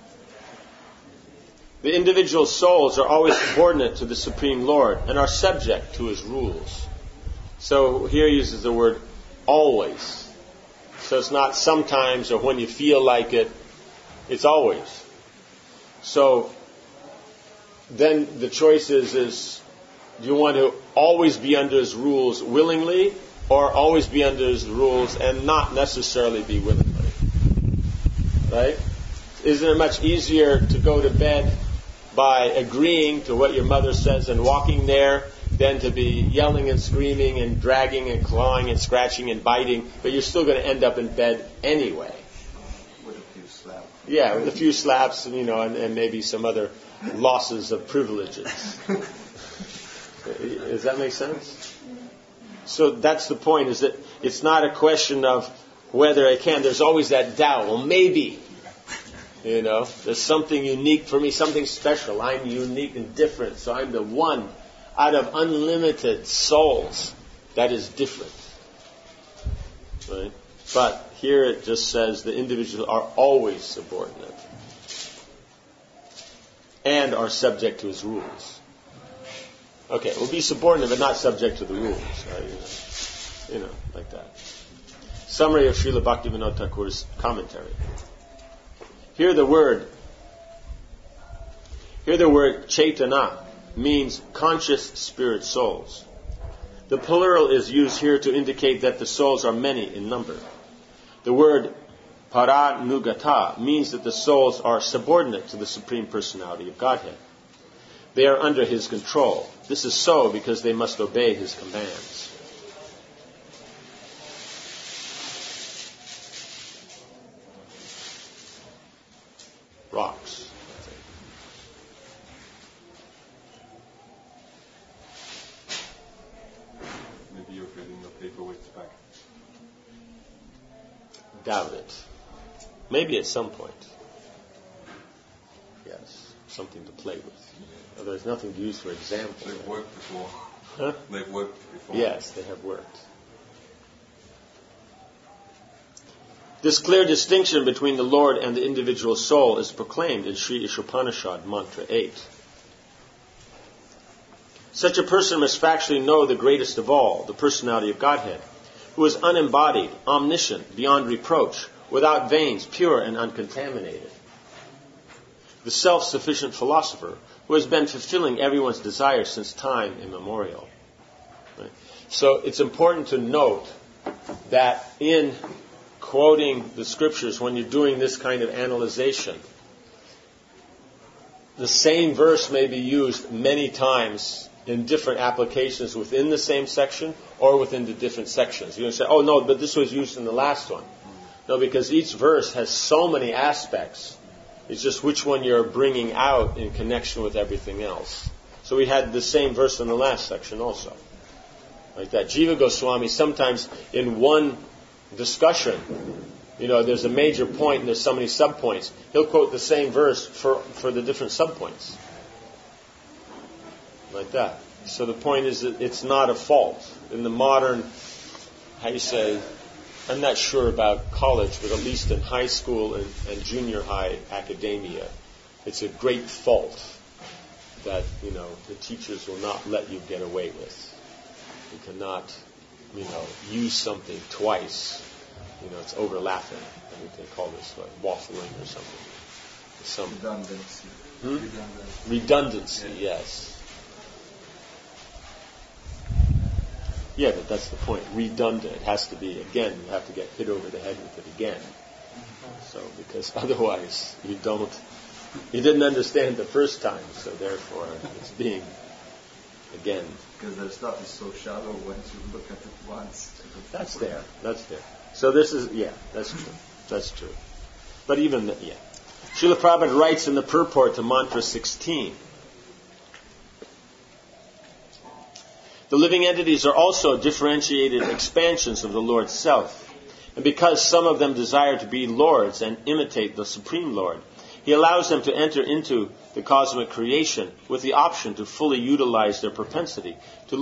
The individual souls are always subordinate to the Supreme Lord and are subject to His rules. So here he uses the word always. So it's not sometimes or when you feel like it. It's always. So then the choice is do you want to always be under His rules willingly or always be under His rules and not necessarily be willingly? Right? Isn't it much easier to go to bed by agreeing to what your mother says and walking there than to be yelling and screaming and dragging and clawing and scratching and biting, but you're still going to end up in bed anyway? With a few slaps. Yeah, with a few slaps and maybe some other losses of privileges. Does that make sense? So that's the point, is that it's not a question of whether I can. There's always that doubt. Well, maybe. There's something unique for me, something special. I'm unique and different, so I'm the one out of unlimited souls that is different. Right? But here it just says the individuals are always subordinate and are subject to His rules. Okay, we'll be subordinate but not subject to the rules. Right? Like that. Summary of Srila Bhaktivinoda Thakur's commentary. Here the word Here the word chaitana means conscious spirit souls. The plural is used here to indicate that the souls are many in number. The word paranugata means that the souls are subordinate to the Supreme Personality of Godhead. They are under His control. This is so because they must obey His commands. Rocks. Maybe you're getting your paperweights back. Doubt it. Maybe at some point. Yes, something to play with. There's nothing to use for example. They've worked before. Huh? They've worked before. Yes, they have worked. This clear distinction between the Lord and the individual soul is proclaimed in Sri Ishopanishad, Mantra 8. Such a person must factually know the greatest of all, the personality of Godhead, who is unembodied, omniscient, beyond reproach, without veins, pure and uncontaminated. The self-sufficient philosopher who has been fulfilling everyone's desires since time immemorial. Right? So it's important to note that in quoting the scriptures, when you're doing this kind of analyzation, the same verse may be used many times in different applications within the same section or within the different sections. You're going to say, oh no, but this was used in the last one. No, because each verse has so many aspects. It's just which one you're bringing out in connection with everything else. So we had the same verse in the last section also. Like that. Jiva Goswami, sometimes in one discussion, there's a major point and there's so many subpoints. He'll quote the same verse for the different subpoints. Like that. So the point is that it's not a fault. In the modern, I'm not sure about college, but at least in high school and junior high academia, it's a great fault that, the teachers will not let you get away with. You cannot, use something twice. It's overlapping. I think they call this waffling or something. Redundancy. Redundancy, yes. Yeah, but that's the point. Redundant. It has to be, again, you have to get hit over the head with it again. So, because otherwise you didn't understand the first time, so therefore it's being, again. Because the stuff is so shallow once you look at it once. That's there. So this is, that's true. But even, Srila Prabhupada writes in the purport to Mantra 16, the living entities are also differentiated expansions of the Lord's self. And because some of them desire to be lords and imitate the Supreme Lord, He allows them to enter into the cosmic creation with the option to fully utilize their propensity to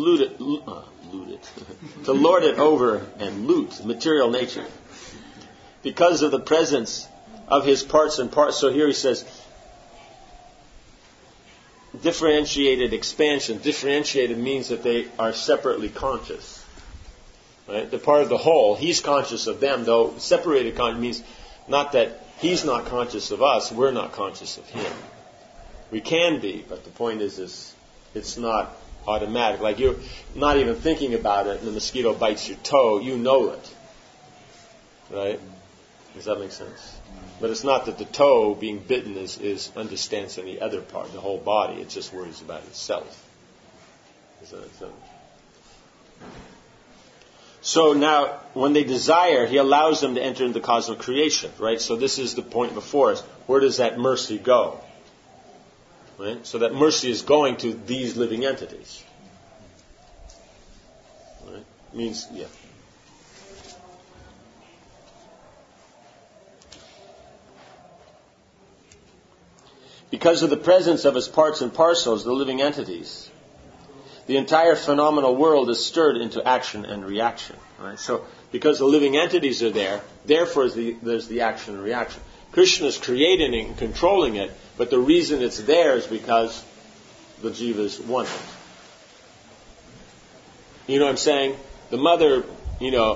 to lord it over and loot material nature. Because of the presence of His parts and parts, so here he says, differentiated expansion. Differentiated means that they are separately conscious. Right? They're part of the whole. He's conscious of them, though separated conscious means not that He's not conscious of us, we're not conscious of Him. We can be, but the point is it's not automatic. Like you're not even thinking about it and the mosquito bites your toe, you know it. Right? Does that make sense? But it's not that the toe being bitten is understands any other part, the whole body. It just worries about itself. Does that make sense? So now, when they desire, He allows them to enter into the cosmic creation, right? So this is the point before us. Where does that mercy go? Right? So that mercy is going to these living entities. Right? Means, Because of the presence of His parts and parcels, the living entities, the entire phenomenal world is stirred into action and reaction. Right? So, because the living entities are there, therefore there's the action and reaction. Krishna is creating and controlling it, but the reason it's there is because the jivas want it. You know what I'm saying? The mother,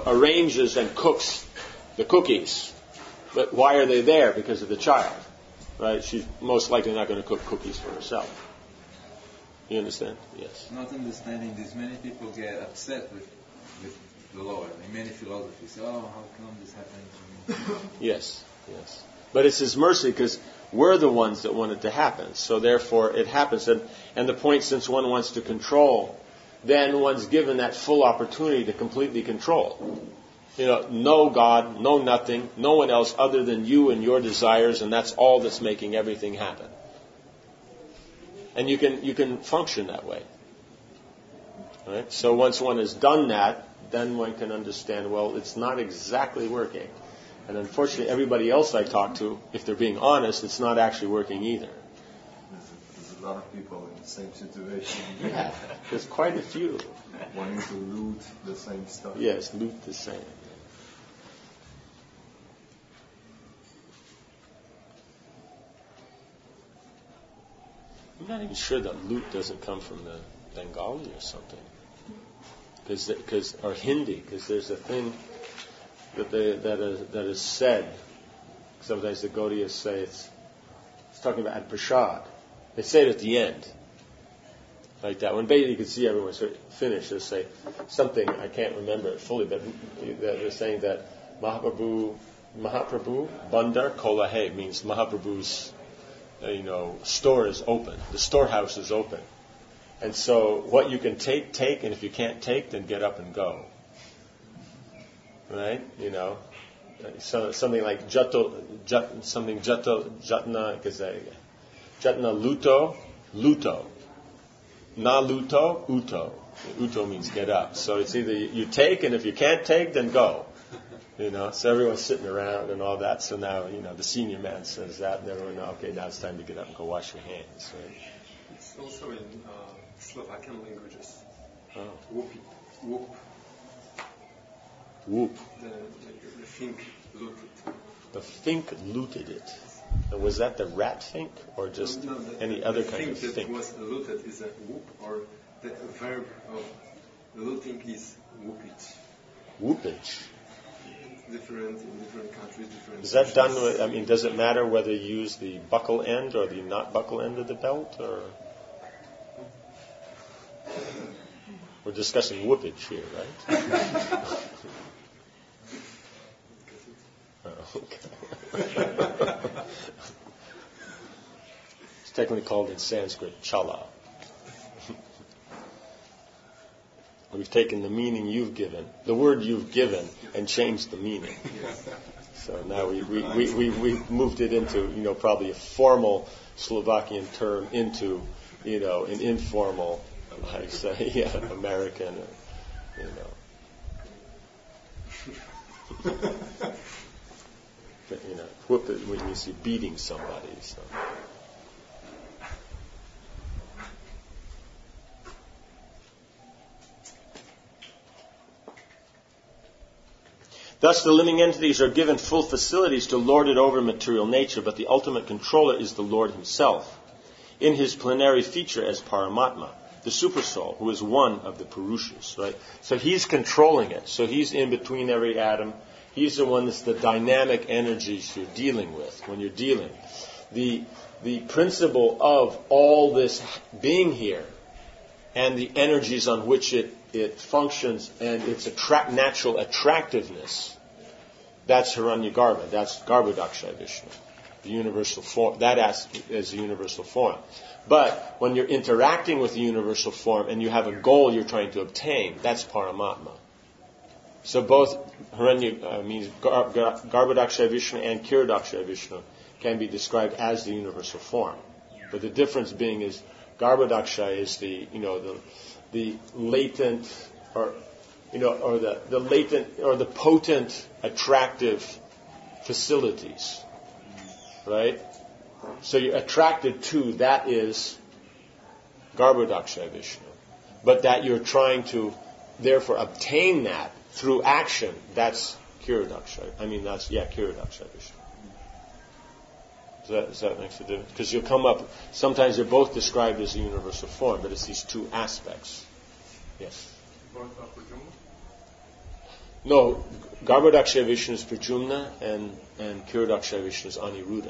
arranges and cooks the cookies. But why are they there? Because of the child. right? She's most likely not going to cook cookies for herself. You understand? Yes. Not understanding this, many people get upset with the Lord. In many philosophies say, oh, how come this happened to me? Yes. But it's His mercy because we're the ones that want it to happen. So therefore it happens. And the point, since one wants to control, then one's given that full opportunity to completely control. No God, no nothing, no one else other than you and your desires, and that's all that's making everything happen. And you can function that way. Right? So once one has done that, then one can understand, well, it's not exactly working. And unfortunately, everybody else I talk to, if they're being honest, it's not actually working either. There's a lot of people in the same situation. Yeah, there's quite a few. Wanting to loot the same stuff. Yes, loot the same. I'm not even sure that loot doesn't come from the Bengali or something. Or Hindi, because there's a thing that is said. Sometimes the Gaudiyas say it's talking about at prasad. They say it at the end, like that. When basically you can see everyone's finished, they'll say something, I can't remember it fully, but they're saying that Mahaprabhu Bandar Kolahe means Mahaprabhu's store is open. The storehouse is open. And so what you can take, and if you can't take, then get up and go. Right? So something like Jatna Luto. Na Luto, Uto. Uto means get up. So it's either you take, and if you can't take, then go. So everyone's sitting around and all that. So now, the senior man says that, and everyone knows, okay, now it's time to get up and go wash your hands. Right? It's also in Slovakian languages. Oh. Whoop. Whoop. The Fink looted. The Fink looted it. And was that the rat Fink, or just any other kind of Fink? The thing that was looted is a whoop, or the verb of looting is whoopage. Whoopage. Different in different countries, different. Is that done with, does it matter whether you use the buckle end or the not buckle end of the belt, or? We're discussing whoopage here, right? Oh, okay. It's technically called in Sanskrit chala. We've taken the meaning you've given, the word you've given, and changed the meaning. So now we've moved it into, probably a formal Slovakian term into, an informal, I say, American, whoop it when you see beating somebody. So. Thus, the living entities are given full facilities to lord it over material nature, but the ultimate controller is the Lord Himself, in His plenary feature as Paramatma, the Supersoul, who is one of the Purushas, right? So He's controlling it. So He's in between every atom. He's the one that's the dynamic energies you're dealing with when you're dealing. The principle of all this being here and the energies on which it functions and its natural attractiveness, that's Hiranyagarbha, that's Garbhodakshaya Vishnu, the universal form. That is the universal form. But when you're interacting with the universal form and you have a goal you're trying to obtain, that's Paramatma. So both means Garbhodakshaya Vishnu and Kirodakshaya Vishnu can be described as the universal form. But the difference being is Garbhodakshaya is the latent or the latent or the potent attractive facilities, right? So you're attracted to, that is Garbhodakshaya Vishnu. But that you're trying to therefore obtain that through action, that's Kirodakshaya. Kirodakshaya Vishnu. Does that make a difference? Because you'll come up, sometimes they're both described as the universal form, but it's these two aspects. Yes? Both are Prajumna? No, Garbhodakshaya Vishnu is Prajumna and Kirodakshaya Vishnu is Aniruddha.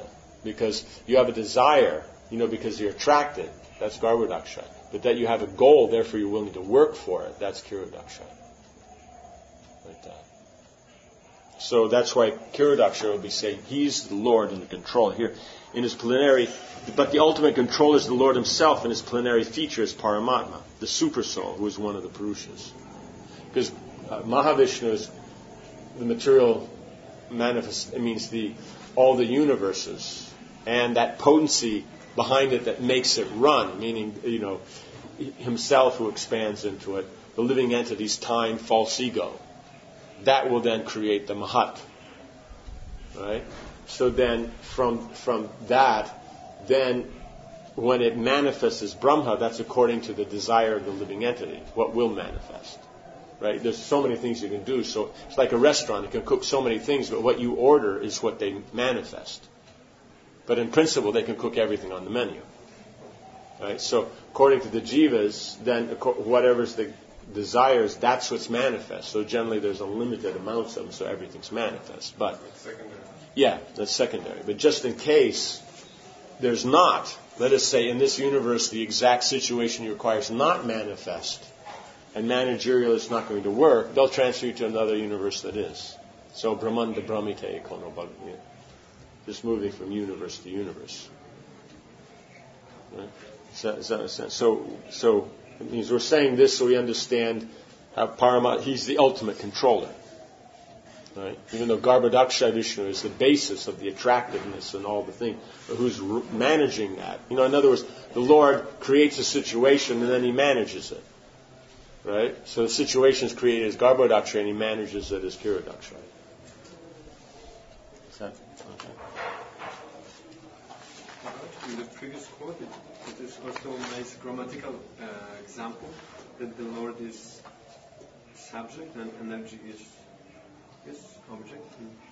Because you have a desire, because you're attracted, that's Garbhodaksha. But that you have a goal, therefore you're willing to work for it, that's Kirodaksha. Like that. So that's why Kirodaksha will be saying he's the Lord in the control here. In his plenary, but the ultimate controller is the Lord himself, and his plenary feature is Paramatma, the super soul, who is one of the Purushas. Because Mahavishnu is the material manifest, it means all the universes, and that potency behind it that makes it run, meaning, himself who expands into it, the living entities, time, false ego. That will then create the Mahat. Right? So then, from that, then when it manifests as Brahma, that's according to the desire of the living entity, what will manifest. Right? There's so many things you can do. So it's like a restaurant. You can cook so many things, but what you order is what they manifest. But in principle, they can cook everything on the menu. Right? So according to the jivas, then whatever's the desires, that's what's manifest. So generally there's a limited amount of them, so everything's manifest. But yeah, that's secondary. But just in case there's not, let us say in this universe the exact situation you require is not manifest, and managerial is not going to work, they'll transfer you to another universe that is. So Brahmanda Brahmite Kono Bhagavata. Just moving from universe to universe. Right? Does that make sense? So it means we're saying this so we understand how Paramatma, he's the ultimate controller. Right? Even though Garbhodaksha Vishnu is the basis of the attractiveness and all the things, but who's managing that? In other words, the Lord creates a situation and then he manages it. Right? So the situation is created as Garbhodaksha and he manages it as Kirodaksha. Is that okay? In the previous quote, it is also a nice grammatical example that the Lord is subject and energy is object.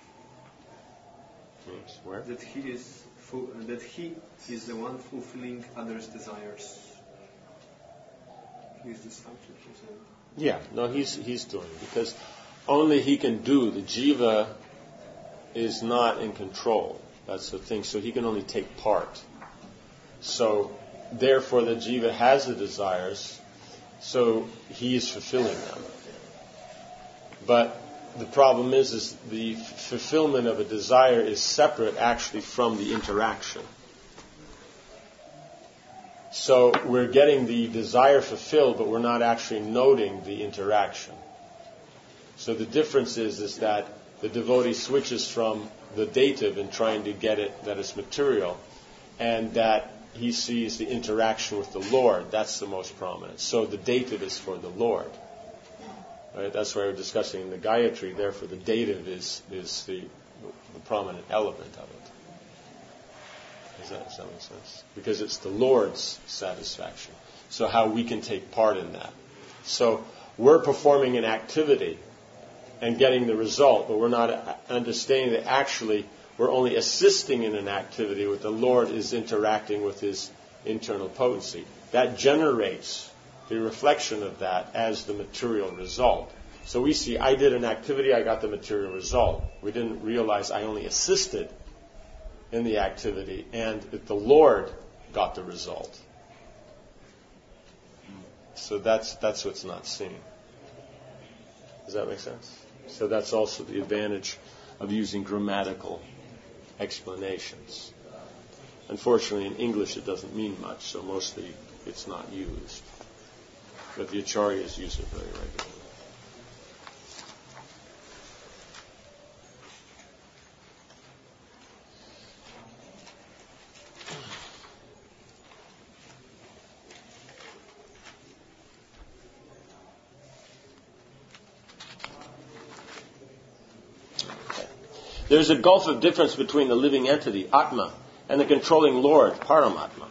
Yes, where? That he is the one fulfilling others' desires. He is the subject. Yeah, no, he's doing it because only he can do. The jiva is not in control. That's the thing. So he can only take part. So therefore the jiva has the desires, so he is fulfilling them. But the problem is the fulfillment of a desire is separate actually from the interaction. So we're getting the desire fulfilled, but we're not actually noting the interaction. So the difference is that the devotee switches from the dative and trying to get it that it's material, and that he sees the interaction with the Lord. That's the most prominent. So the dative is for the Lord. Right? That's why we're discussing the Gayatri. Therefore, the dative is the prominent element of it. Does that make sense? Because it's the Lord's satisfaction. So how we can take part in that. So we're performing an activity and getting the result, but we're not understanding that actually we're only assisting in an activity where the Lord is interacting with his internal potency. That generates the reflection of that as the material result. So we see, I did an activity, I got the material result. We didn't realize I only assisted in the activity and that the Lord got the result. So that's what's not seen. Does that make sense? So that's also the advantage of using grammatical explanations. Unfortunately, in English it doesn't mean much, so mostly it's not used. But the acharyas use it very regularly. There's a gulf of difference between the living entity, Atma, and the controlling Lord, Paramatma.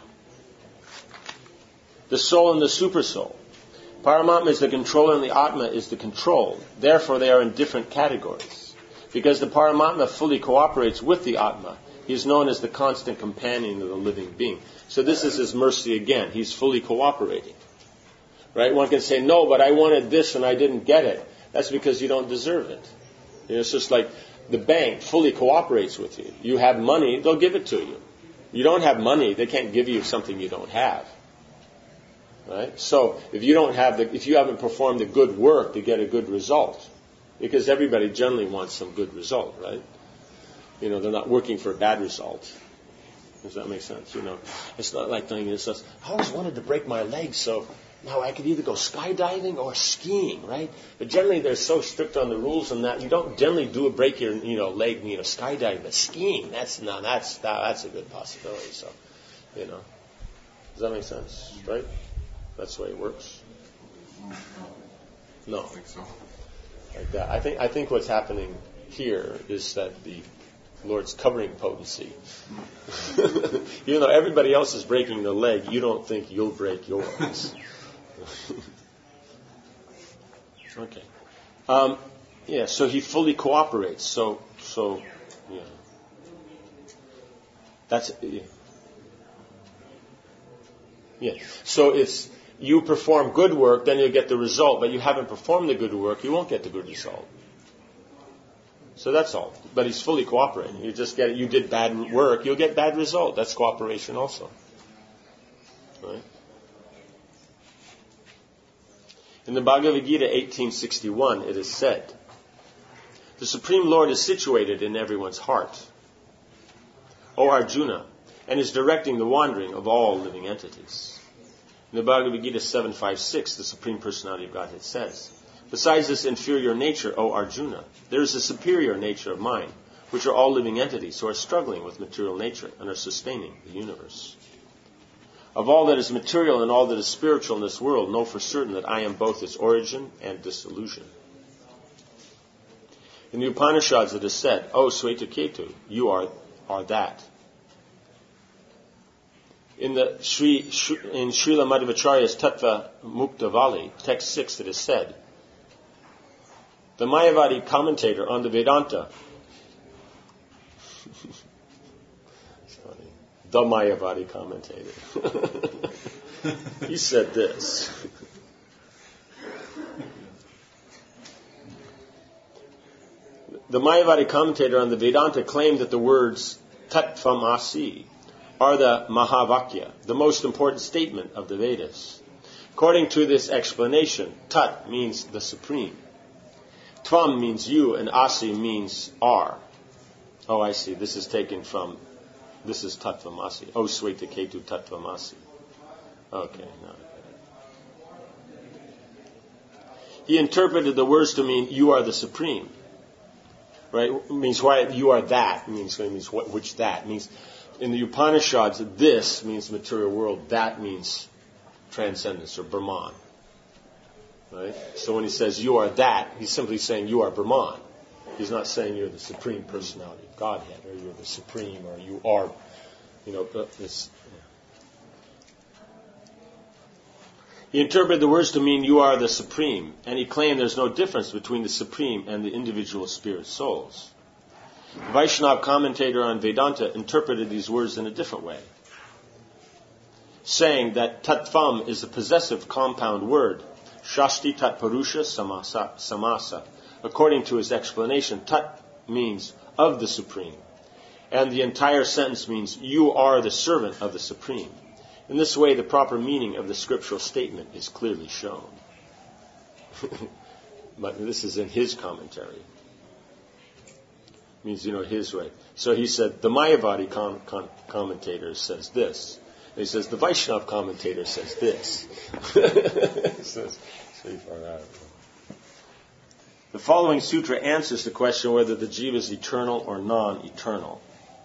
The soul and the super soul. Paramatma is the controller and the Atma is the controlled. Therefore, they are in different categories. Because the Paramatma fully cooperates with the Atma, he is known as the constant companion of the living being. So this is his mercy again. He's fully cooperating. Right? One can say, no, but I wanted this and I didn't get it. That's because you don't deserve it. It's just like the bank fully cooperates with you. You have money, they'll give it to you. You don't have money, they can't give you something you don't have. Right? So if you haven't performed a good work to get a good result, because everybody generally wants some good result, right? They're not working for a bad result. Does that make sense? It's not like doing this. I always wanted to break my leg, so now I could either go skydiving or skiing, right? But generally they're so strict on the rules and that you don't generally break your leg, skydiving, but skiing that's a good possibility. So, does that make sense? Right? That's the way it works. No, I think so. Like that. I think what's happening here is that the Lord's covering potency. Even though everybody else is breaking their leg, you don't think you'll break yours. Okay. So he fully cooperates. So yeah. That's yeah. Yeah. So it's you perform good work, then you'll get the result. But you haven't performed the good work, you won't get the good result. So that's all. But he's fully cooperating. You did bad work, you'll get bad result. That's cooperation also. Right? In the Bhagavad Gita 1861, it is said, the Supreme Lord is situated in everyone's heart, O Arjuna, and is directing the wandering of all living entities. In the Bhagavad Gita 7.5.6, the Supreme Personality of Godhead says, besides this inferior nature, O Arjuna, there is a superior nature of mind, which are all living entities who are struggling with material nature and are sustaining the universe. Of all that is material and all that is spiritual in this world, know for certain that I am both its origin and dissolution. In the Upanishads it is said, O Swetaketu, you are that. In Srila Madhvacharya's Tattva Muktavali, text 6, it is said, the Mayavadi commentator on the Vedanta, the Mayavadi commentator, he said this. The Mayavadi commentator on the Vedanta claimed that the words Tattvamasi are the Mahavakya, the most important statement of the Vedas. According to this explanation, Tat means the Supreme. Tvam means you, and Asi means are. Oh, I see. This is Tattvamasi. Oh, Swetaketu Tattvamasi. Okay, now. He interpreted the words to mean you are the Supreme. Right? It means why you are that. Means which that means. In the Upanishads, this means material world. That means transcendence or Brahman. Right? So when he says you are that, he's simply saying you are Brahman. He's not saying you're the Supreme Personality of Godhead, or you're the Supreme, or you are, this. He interpreted the words to mean you are the Supreme, and he claimed there's no difference between the Supreme and the individual spirit souls. The Vaishnava commentator on Vedanta interpreted these words in a different way, saying that Tattvam is a possessive compound word, Shasti Tatparusha Samasa. According to his explanation, Tat means of the Supreme, and the entire sentence means you are the servant of the Supreme. In this way, the proper meaning of the scriptural statement is clearly shown. But this is in his commentary. Means, his way. So he said, the Mayavadi commentator says this. And he says, the Vaishnava commentator says this. The following sutra answers the question whether the jiva is eternal or non-eternal.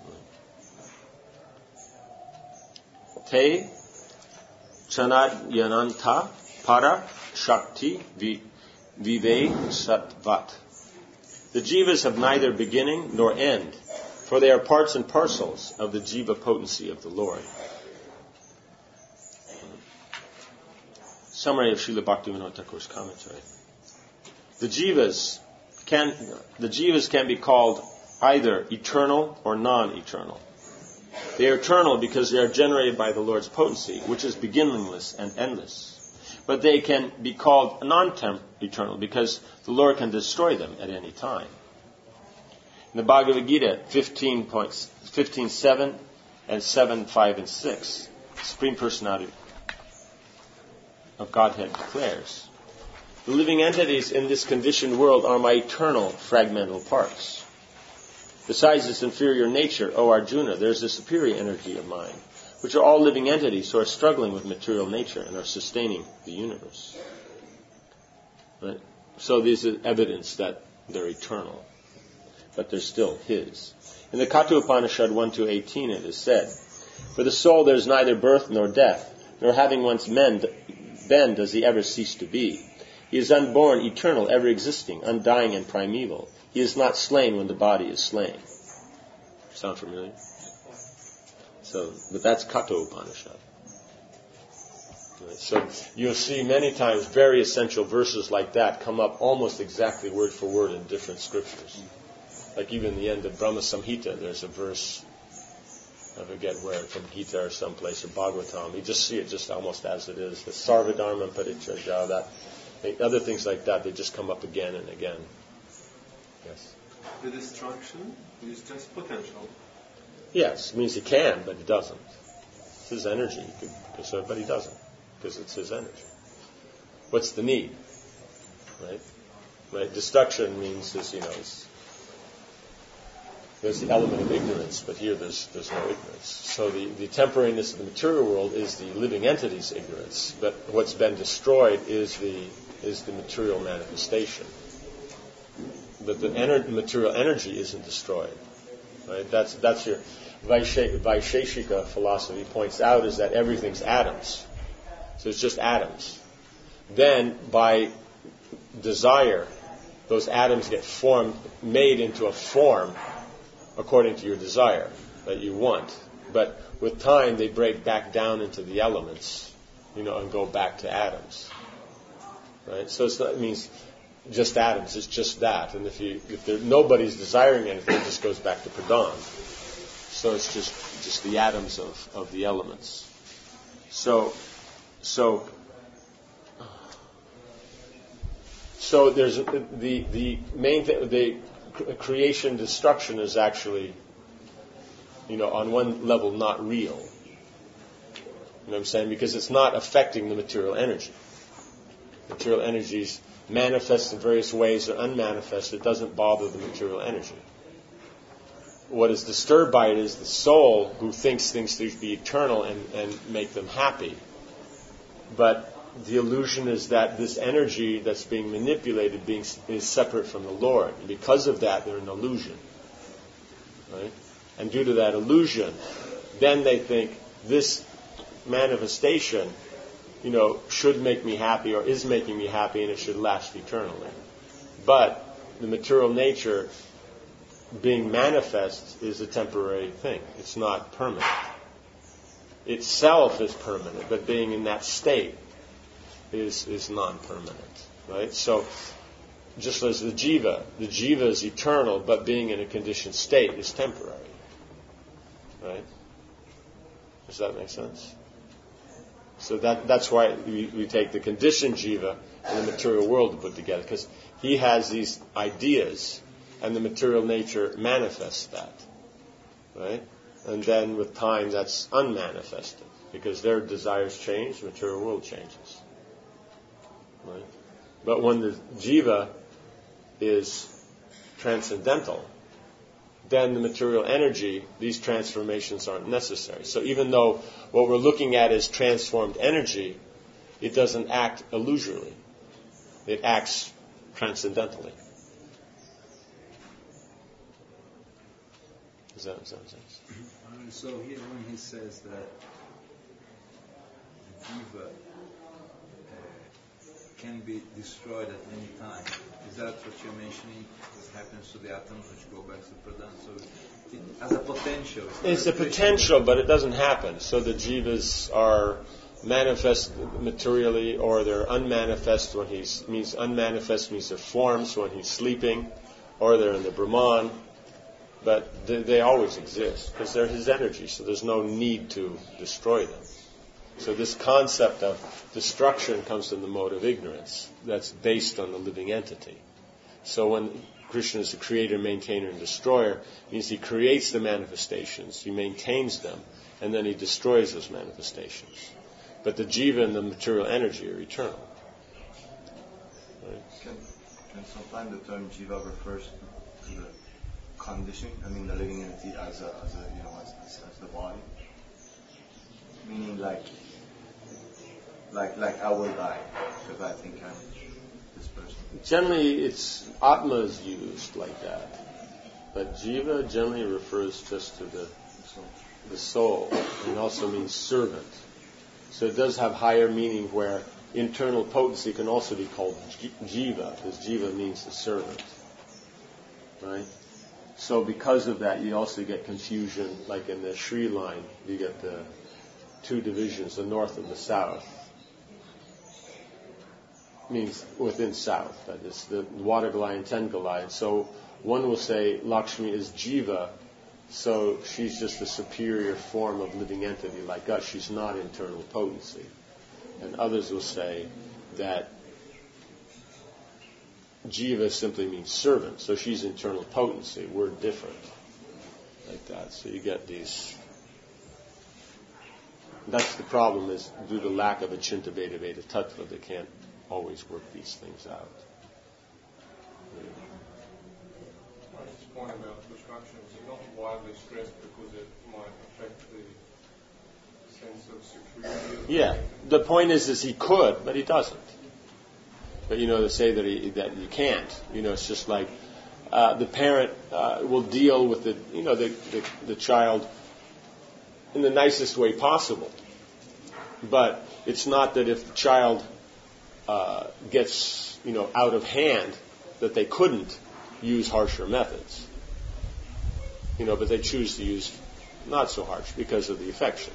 Te chanadyananta para shakti vive sattvat. The jivas have neither beginning nor end, for they are parts and parcels of the jiva potency of the Lord. Summary of Srila Bhaktivinoda Thakur's commentary. The jivas can be called either eternal or non-eternal. They are eternal because they are generated by the Lord's potency, which is beginningless and endless. But they can be called non-eternal because the Lord can destroy them at any time. In the Bhagavad Gita 15.7, and 7, 5, and 6, Supreme Personality of Godhead declares, the living entities in this conditioned world are my eternal fragmental parts. Besides this inferior nature, O Arjuna, there is a superior energy of mine, which are all living entities who are struggling with material nature and are sustaining the universe. Right? So this is evidence that they're eternal, but they're still his. In the Katha Upanishad 1-18 it is said, for the soul there is neither birth nor death, nor having once been does he ever cease to be. He is unborn, eternal, ever existing, undying and primeval. He is not slain when the body is slain. Sound familiar? So, but that's Katha Upanishad. Right? So you'll see many times very essential verses like that come up almost exactly word for word in different scriptures. Like even the end of Brahma Samhita, there's a verse, I forget where, from Gita or someplace, or Bhagavatam. You just see it just almost as it is. The Sarvadharma Parityajya, that, other things like that, they just come up again and again. Yes? The destruction is just potential. Yes, it means he can, but he doesn't. It's his energy, he could preserve, but he doesn't, because it's his energy. What's the need? Right? Destruction means this, there's the element of ignorance, but here there's no ignorance. So the temporariness of the material world is the living entity's ignorance, but what's been destroyed is the material manifestation. But the material energy isn't destroyed. Right? That's your Vaisheshika philosophy points out, is that everything's atoms. So it's just atoms. Then by desire, those atoms get made into a form according to your desire that you want. But with time, they break back down into the elements, and go back to atoms. Right? So it means just atoms. It's just that. And if nobody's desiring anything, it just goes back to Pradhan. So it's just the atoms of the elements. So there's the main thing. The creation destruction is actually, on one level not real. You know what I'm saying? Because it's not affecting the material energy. Material energies manifest in various ways or unmanifest. It doesn't bother the material energy. What is disturbed by it is the soul, who thinks things to be eternal and make them happy. But the illusion is that this energy that's being manipulated is separate from the Lord. And because of that, they're an illusion. Right? And due to that illusion, then they think this manifestation, should make me happy or is making me happy, and it should last eternally. But the material nature being manifest is a temporary thing. It's not permanent. Itself is permanent, but being in that state is non-permanent. Right? So, just as the jiva is eternal, but being in a conditioned state is temporary. Right? Does that make sense? So that's why we take the conditioned jiva and the material world to put together, because he has these ideas, and the material nature manifests that, right? And then with time, that's unmanifested, because their desires change, the material world changes, right? But when the jiva is transcendental, then the material energy, these transformations aren't necessary. So even though what we're looking at is transformed energy, it doesn't act illusorily. It acts transcendentally. Does that make sense? So here when he says that the jiva can be destroyed at any time, is that what you're mentioning? What happens to the atoms which go back to Pradhan? So as a potential. It's a potential, but it doesn't happen. So the jivas are manifest materially, or they're unmanifest unmanifest means they're forms when he's sleeping, or they're in the Brahman. But they always exist because they're his energy, so there's no need to destroy them. So this concept of destruction comes from the mode of ignorance that's based on the living entity. So when Krishna is the creator, maintainer, and destroyer, means he creates the manifestations, he maintains them, and then he destroys those manifestations. But the jiva and the material energy are eternal. Right? Can sometimes the term jiva refers to the condition, the living entity as the body? Meaning like I will die if I think I'm this person. Generally, it's Atma is used like that. But jiva generally refers just to the soul, and also means servant. So it does have higher meaning where internal potency can also be called jiva, because jiva means the servant. Right? So because of that, you also get confusion, like in the Sri line, you get the two divisions, the north and the south. Means within south, that is the Vadagalai and Tengalai. And so one will say Lakshmi is jiva, so she's just a superior form of living entity like us. She's not internal potency. And others will say that jiva simply means servant, so she's internal potency. We're different. Like that. So you get these. That's the problem, is due to lack of a Chinta Veda Veda Tattva, they can't always work these things out. This point about destruction is not widely stressed because it might affect the sense of security. Yeah, the point is he could, but he doesn't. But they say that you can't. It's just like the parent will deal with the child in the nicest way possible. But it's not that if the child gets out of hand that they couldn't use harsher methods. But they choose to use not so harsh because of the affection.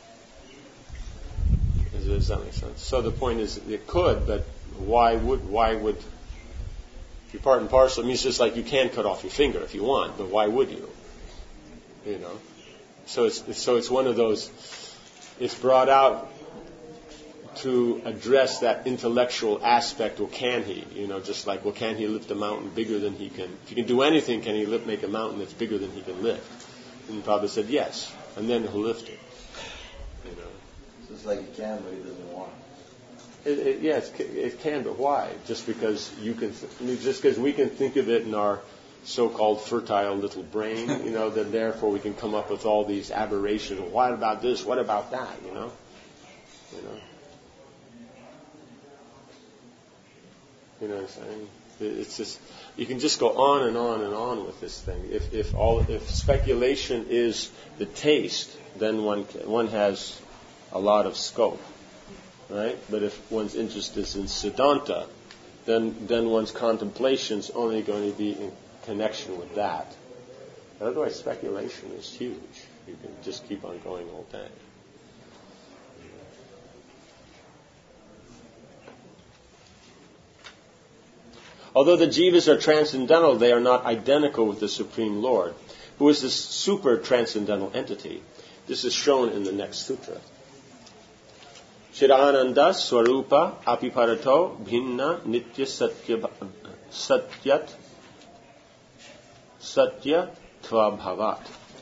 Does that make sense? So the point is it could, but why would be part and parcel? It means just like you can cut off your finger if you want, but why would you? So it's one of those. It's brought out to address that intellectual aspect. Well, can he? Just like, well, can he lift a mountain bigger than he can? If he can do anything, can he make a mountain that's bigger than he can lift? And Prabhupada said yes, and then he'll lift it. So it's like he can, but he doesn't want. It can, but why? Just because just because we can think of it in our so-called fertile little brain, then therefore we can come up with all these aberrations. What about this? What about that? What I'm saying? It's just, you can just go on and on and on with this thing. If speculation is the taste, then one has a lot of scope, right? But if one's interest is in Siddhanta, then one's contemplation's only going to be in connection with that. But otherwise, speculation is huge. You can just keep on going all day. Although the jivas are transcendental, they are not identical with the Supreme Lord, who is this super transcendental entity. This is shown in the next sutra. Chidananda Swarupa Apiparato Bhinna Nitya Satya Tvabhavat.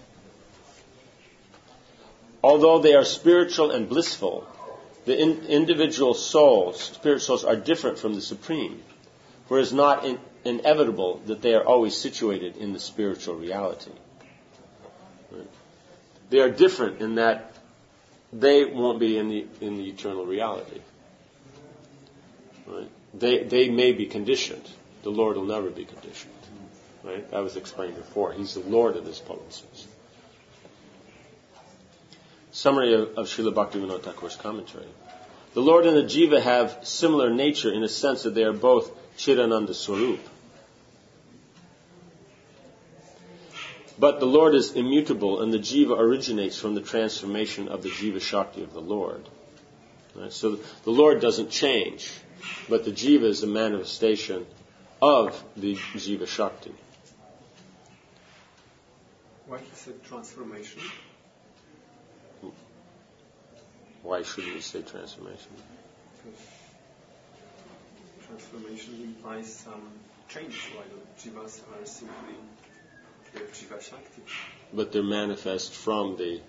Although they are spiritual and blissful, the individual spirit souls are different from the Supreme. For it is not inevitable that they are always situated in the spiritual reality. Right? They are different in that they won't be in the eternal reality. Right? They may be conditioned. The Lord will never be conditioned. Right? That was explained before. He's the Lord of his potencies. Summary of Srila Bhaktivinoda Thakur's commentary. The Lord and the Jiva have similar nature in the sense that they are both Chidananda Swarup. But the Lord is immutable, and the Jiva originates from the transformation of the Jiva Shakti of the Lord. Right? So the Lord doesn't change, but the Jiva is a manifestation of the Jiva Shakti. Why he said transformation? Why shouldn't we say transformation? Because transformation implies some change, while jivas are simply the jiva shakti. But they're manifest from the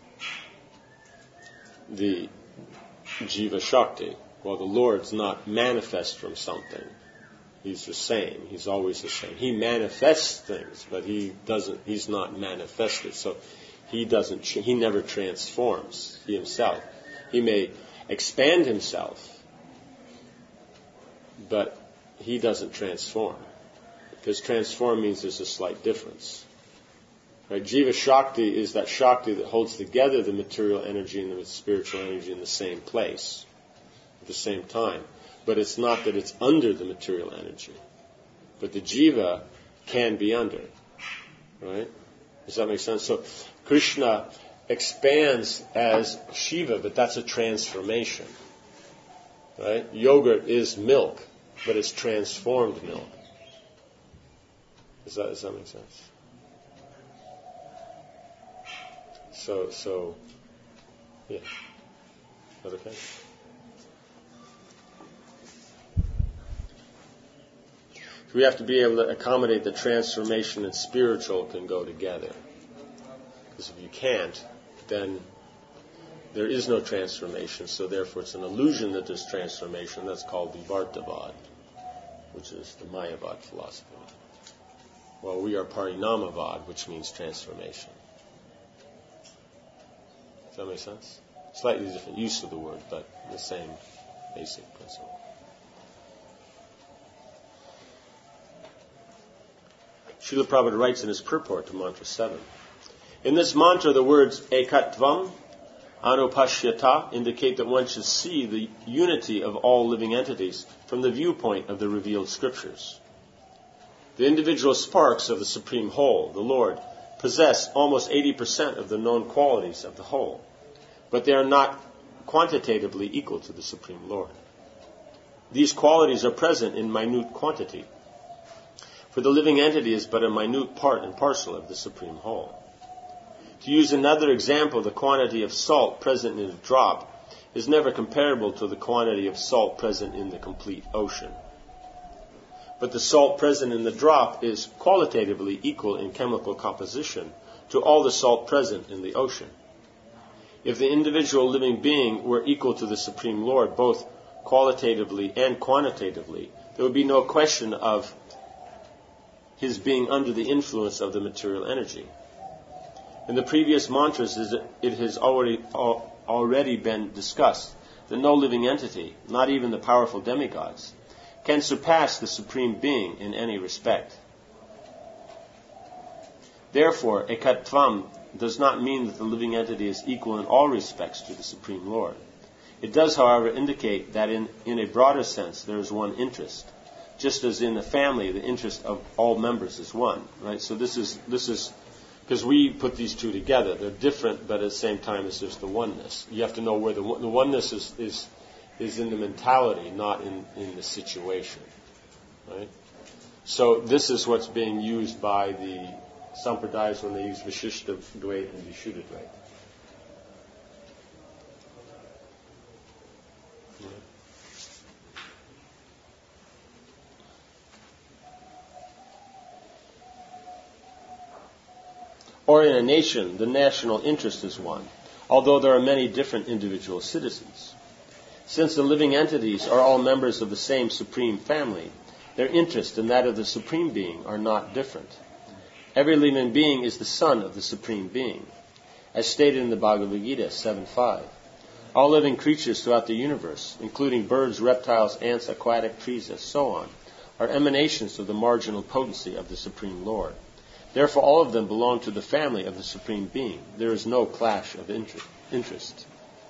jiva shakti. Well, the Lord's not manifest from something. He's the same. He's always the same. He manifests things, but he's not manifested. So he never transforms himself. He may expand himself, but he doesn't transform. Because transform means there's a slight difference. Right? Jiva Shakti is that Shakti that holds together the material energy and the spiritual energy in the same place, at the same time. But it's not that it's under the material energy. But the Jiva can be under. Right? Does that make sense? So Krishna expands as Shiva, but that's a transformation. Right? Yogurt is milk, but it's transformed milk. Does that make sense? So, yeah. Is that okay? We have to be able to accommodate the transformation and spiritual can go together. Because if you can't, then there is no transformation, so therefore it's an illusion that there's transformation. That's called Vivartavad, which is the Mayavad philosophy. Well, we are Parinamavad, which means transformation. Does that make sense? Slightly different use of the word, but the same basic principle. Srila Prabhupada writes in his purport to Mantra 7. In this mantra, the words Ekatvam, Anupashyata indicate that one should see the unity of all living entities from the viewpoint of the revealed scriptures. The individual sparks of the Supreme Whole, the Lord, possess almost 80% of the known qualities of the whole, but they are not quantitatively equal to the Supreme Lord. These qualities are present in minute quantity, for the living entity is but a minute part and parcel of the Supreme Whole. To use another example, the quantity of salt present in a drop is never comparable to the quantity of salt present in the complete ocean. But the salt present in the drop is qualitatively equal in chemical composition to all the salt present in the ocean. If the individual living being were equal to the Supreme Lord, both qualitatively and quantitatively, there would be no question of his being under the influence of the material energy. In the previous mantras, it has already been discussed that no living entity, not even the powerful demigods, can surpass the Supreme Being in any respect. Therefore, ekatvam does not mean that the living entity is equal in all respects to the Supreme Lord. It does, however, indicate that in a broader sense there is one interest, just as in the family the interest of all members is one. Right? So this is because we put these two together. They're different, but at the same time it's just the oneness. You have to know where the oneness is in the mentality, not in the situation. Right? So this is what's being used by the Sampradayas when they use Vishishta Dvaita and Vishuddha Dvaita. Or in a nation, the national interest is one, although there are many different individual citizens. Since the living entities are all members of the same supreme family, their interest and that of the Supreme Being are not different. Every living being is the son of the Supreme Being. As stated in the Bhagavad Gita 7.5, all living creatures throughout the universe, including birds, reptiles, ants, aquatic trees, and so on, are emanations of the marginal potency of the Supreme Lord. Therefore, all of them belong to the family of the Supreme Being. There is no clash of interest.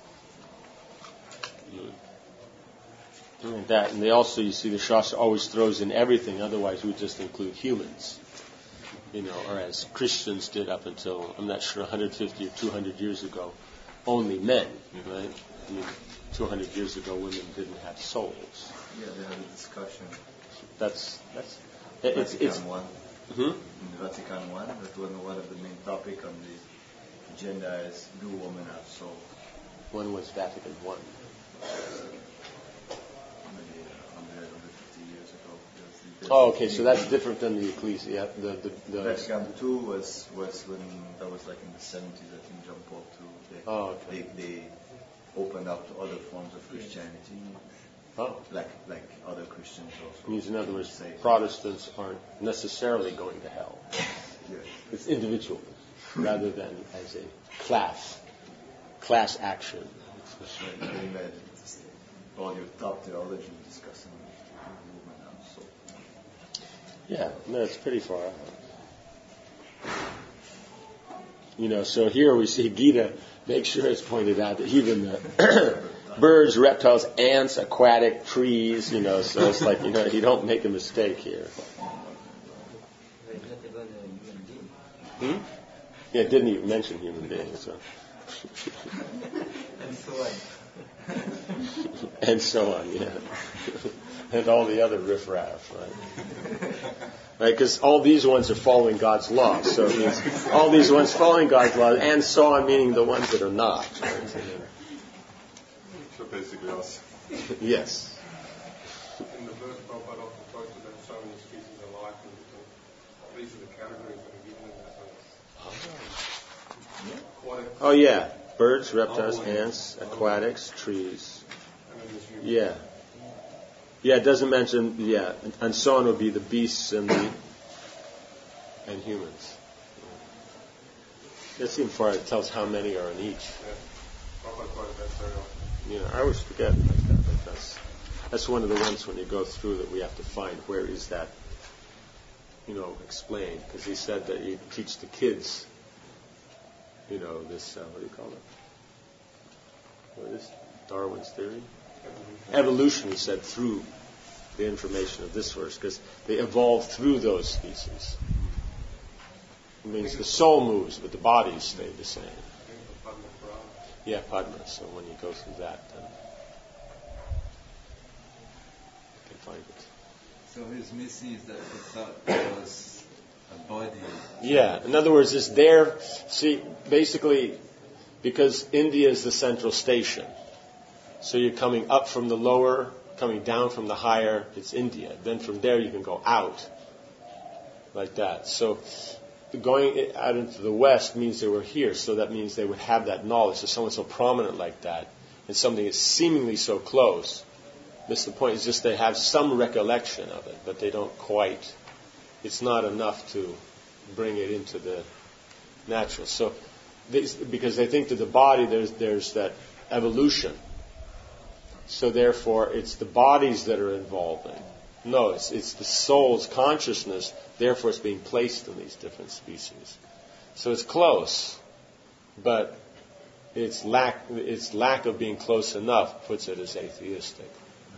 And that, and they also, you see, the Shastra always throws in everything. Otherwise, we would just include humans, or as Christians did up until, I'm not sure, 150 or 200 years ago, only men. Right? 200 years ago, women didn't have souls. Yeah, they had a discussion. It's one. Mm-hmm. In the Vatican I, that was one of the main topic on the agenda is, do women have soul? When was Vatican I? Maybe 100, 150 years ago. There was the Oh, okay, so that's different than the ecclesia. The Vatican II was when that was like in the 70s, I think, John Paul II. They opened up to other forms of Christianity. Oh. Like other Christians also. Means, in other words, Protestants aren't necessarily going to hell. Yeah. It's individual rather than as a class action. You can imagine all your top theology discussing the movement now. So. Yeah, no, it's pretty far out. So here we see Gita make sure it's pointed out that even the birds, reptiles, ants, aquatic, trees, so it's like, you don't make a mistake here. Yeah, it didn't even mention human beings. So. And so on. And so on, yeah. And all the other riffraff, right? Right, because all these ones are following God's law. So it means all these ones following God's law, and so on, meaning the ones that are not. Right? So basically us. Yes. In the verse, Prabhupada often quotes that so many species are alike, and these are the categories that are given in that verse. Oh, yeah. Birds, reptiles, ants, aquatics, trees. Yeah. Yeah, it doesn't mention, and so on would be the beasts and humans. It seems far, it tells how many are in each. I always forget like that, but that's one of the ones when you go through that we have to find where is that, explained. Because he said that you teach the kids, this, what do you call it? What is Darwin's theory? Evolution, he said, through the information of this verse, because they evolve through those species. It means the soul moves, but the bodies stay the same. Yeah, Padma. So when you go through that, then you can find it. So his missing is that the thought was a body. Yeah, in other words, it's there. See, basically, because India is the central station, so you're coming up from the lower, coming down from the higher, it's India. Then from there you can go out, like that. So going out into the west means they were here, so that means they would have that knowledge. So someone so prominent like that, and something that's seemingly so close, that's the point, is just they have some recollection of it, but they don't quite, it's not enough to bring it into the natural. So, because they think that the body, there's that evolution. So therefore, it's the bodies that are evolving. No, it's the soul's consciousness, therefore it's being placed in these different species. So it's close, but its lack of being close enough puts it as atheistic.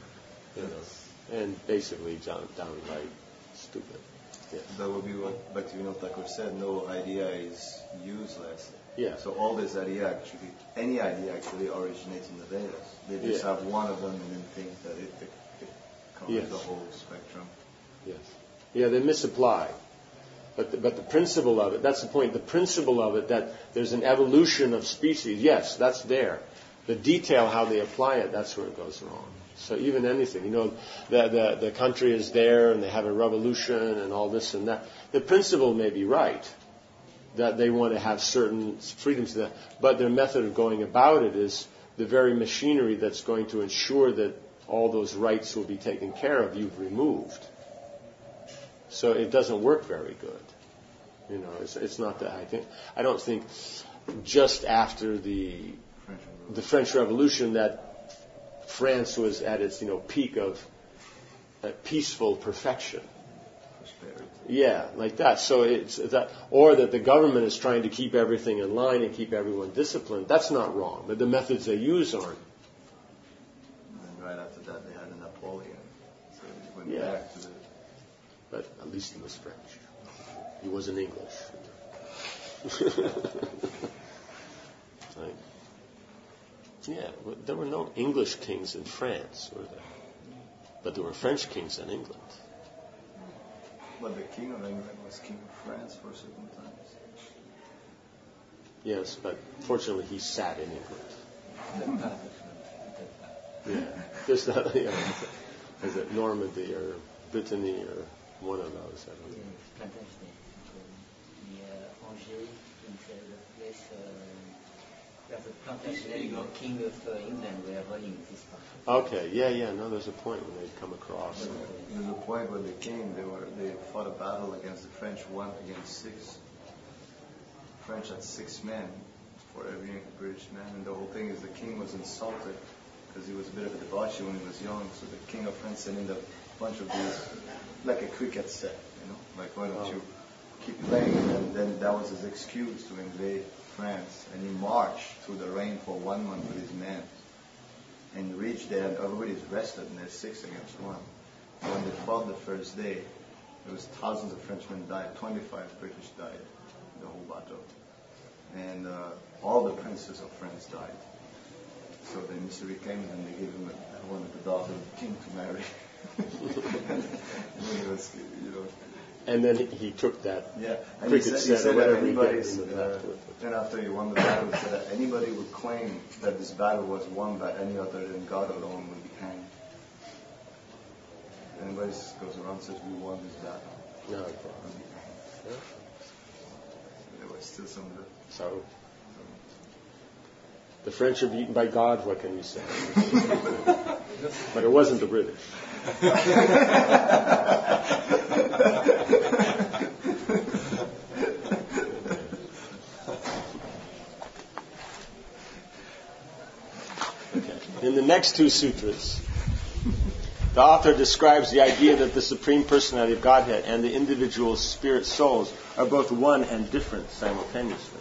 And basically downright stupid. Yeah. That would be what Bhaktivinoda Thakur said, no idea is useless. Yeah. So all this idea any idea actually originates in the Vedas. They just have one of them and then think that it covers the whole spectrum. Yes. Yeah, they misapply. But the principle of it, that's the point, the principle of it, that there's an evolution of species, yes, that's there. The detail, how they apply it, that's where it goes wrong. So even anything, the country is there and they have a revolution and all this and that. The principle may be right, that they want to have certain freedoms, but their method of going about it is the very machinery that's going to ensure that all those rights will be taken care of, you've removed. So it doesn't work very good. It's not that I don't think just after the French Revolution that France was at its peak of peaceful perfection. Yeah, like that. So it's that, or that the government is trying to keep everything in line and keep everyone disciplined. That's not wrong, but the methods they use aren't. And right after that, they had a Napoleon. So it went back to the. But at least he was French. He wasn't English. Right. Yeah, there were no English kings in France, were there? But there were French kings in England. But the King of England was King of France for certain times. Yes, but fortunately he sat in England. Yeah, just not, is it Normandy or Brittany or one of those. I don't know. Plantage Day. Angers, in the place where the Plantage Day, the king of England, were ruling this part. Okay, yeah. No, there's a point when they come across. There's a point where they came. They fought a battle against the French, 1 against 6. French had 6 men for every British man, and the whole thing is the king was insulted because he was a bit of a debauchee when he was young. So the king of France sent in a bunch of these, like a cricket set, like why don't you keep playing? And then that was his excuse to invade France, and he marched through the rain for 1 month with his men, and he reached there, and everybody's rested, and they're 6 against 1. And when they fought the first day, there was thousands of Frenchmen died, 25 British died in the whole battle. And all the princes of France died. So the emissary came and they gave him one of the daughters of the king to marry. And then he took that and cricket he set said or whatever that he anybody, gave him. then after he won the battle, he said that anybody would claim that this battle was won by any other than God alone would be hanged. Anybody goes around and says, we won this battle. No. There was still some of the... So, the French are beaten by God, what can you say? But it wasn't the British. Okay. In the next 2 sutras, the author describes the idea that the Supreme Personality of Godhead and the individual spirit souls are both one and different simultaneously.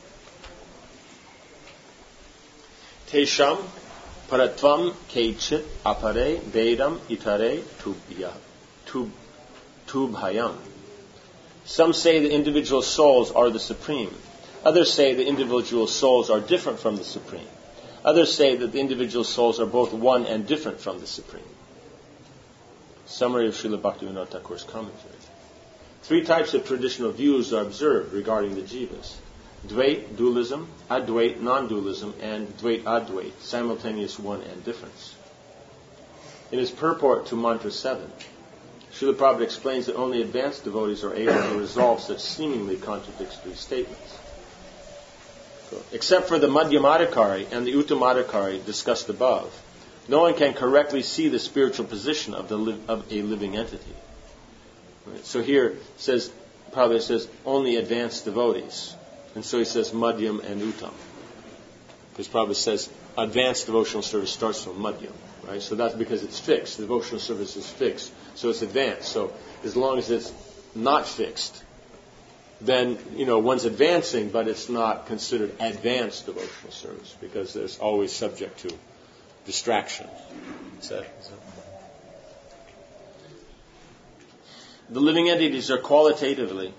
Tesham paratvam kechit apare vedam itare tubhayam. Some say the individual souls are the Supreme. Others say the individual souls are different from the Supreme. Others say that the individual souls are both one and different from the Supreme. Summary of Srila Bhaktivinoda Thakur's commentary. 3 types of traditional views are observed regarding the jivas. Dvait, dualism, Advait, non-dualism, and Dvait, Advait, simultaneous one and difference. In his purport to Mantra 7, Srila Prabhupada explains that only advanced devotees are able to resolve such seemingly contradictory statements. Except for the Madhyamadhikari and the Uttamadhikari discussed above, no one can correctly see the spiritual position of a living entity. Right? So here Prabhupada says only advanced devotees. And so he says Madhyam and Uttam. Because Prabhupada says advanced devotional service starts from Madhyam. Right? So that's because it's fixed. The devotional service is fixed. So it's advanced. So as long as it's not fixed, then, one's advancing, but it's not considered advanced devotional service because there's always subject to distraction. The living entities are qualitatively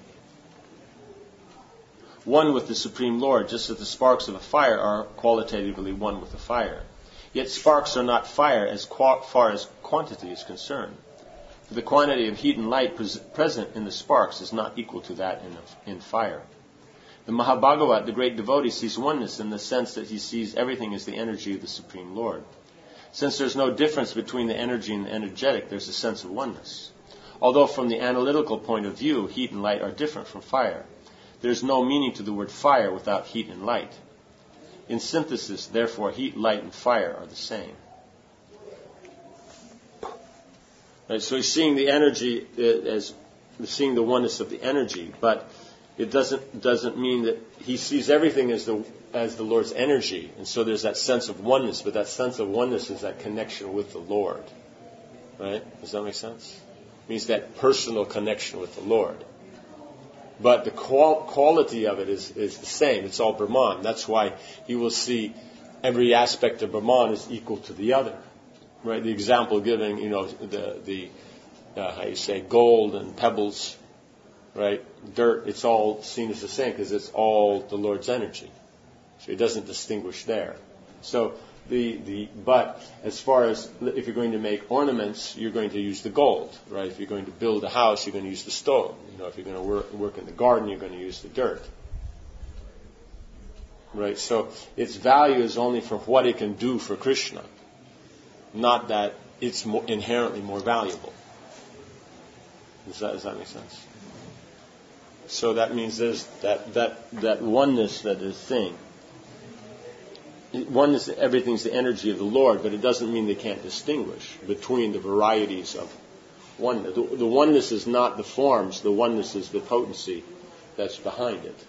one with the Supreme Lord, just as the sparks of a fire are qualitatively one with the fire. Yet sparks are not fire as far as quantity is concerned. For the quantity of heat and light present in the sparks is not equal to that in fire. The Mahabhagavat, the great devotee, sees oneness in the sense that he sees everything as the energy of the Supreme Lord. Since there's no difference between the energy and the energetic, there's a sense of oneness. Although from the analytical point of view, heat and light are different from fire, there's no meaning to the word fire without heat and light. In synthesis, therefore, heat, light, and fire are the same. Right, so he's seeing the energy as seeing the oneness of the energy, but it doesn't mean that he sees everything as the Lord's energy, and so there's that sense of oneness. But that sense of oneness is that connection with the Lord, right? Does that make sense? It means that personal connection with the Lord. But the quality of it is the same. It's all Brahman. That's why he will see every aspect of Brahman is equal to the other. Right? The example giving, gold and pebbles, right? Dirt, it's all seen as the same because it's all the Lord's energy. So he doesn't distinguish there. So but as far as if you're going to make ornaments, you're going to use the gold, right? If you're going to build a house, you're going to use the stone. If you're going to work in the garden, you're going to use the dirt. Right? So its value is only for what it can do for Krishna, not that it's inherently more valuable. Does that make sense? So that means there's that oneness that is thing. Oneness, everything's the energy of the Lord, but it doesn't mean they can't distinguish between the varieties of oneness. The oneness is not the forms, the oneness is the potency that's behind it.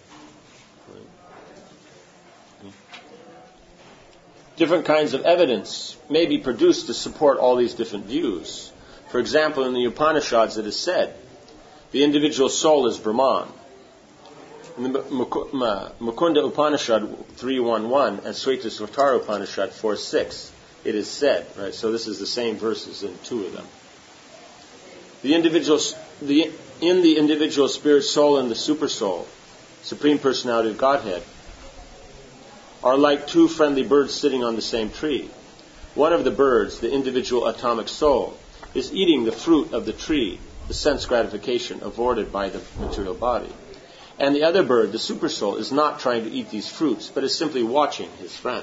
Different kinds of evidence may be produced to support all these different views. For example, in the Upanishads it is said, the individual soul is Brahman. In the Mukunda Upanishad 3.1.1 and Svetashvatara Upanishad 4.6, it is said, right? So this is the same verses in two of them. In the individual spirit soul and the super soul, Supreme Personality of Godhead, are like two friendly birds sitting on the same tree. One of the birds, the individual atomic soul, is eating the fruit of the tree, the sense gratification afforded by the material body. And the other bird, the super soul, is not trying to eat these fruits, but is simply watching his friend.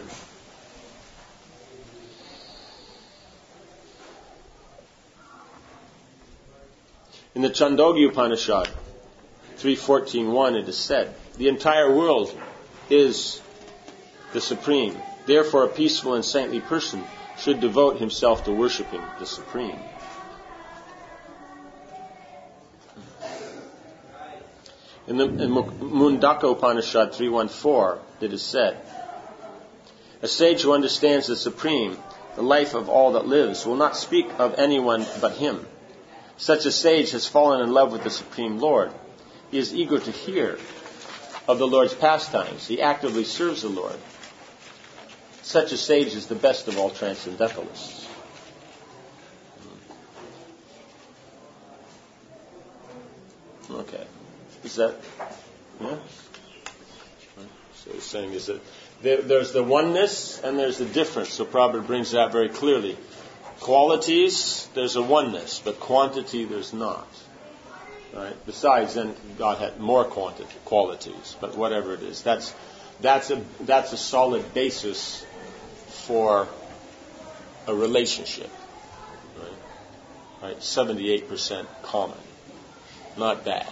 In the Chandogya Upanishad 3.14.1 it is said, the entire world is the Supreme. Therefore a peaceful and saintly person should devote himself to worshipping the Supreme. In the Mundaka Upanishad 3.1.4 it is said, a sage who understands the Supreme, the life of all that lives, will not speak of anyone but him. Such a sage has fallen in love with the Supreme Lord. He is eager to hear of the Lord's pastimes. He actively serves the Lord. Such a sage is the best of all transcendentalists. Okay. Is that, yeah? So he's saying is that there's the oneness and there's the difference. So Prabhupada brings that very clearly. Qualities, there's a oneness, but quantity, there's not. Right? Besides, then God had more qualities, but whatever it is, that's a solid basis for a relationship. Right? 78% common, not bad.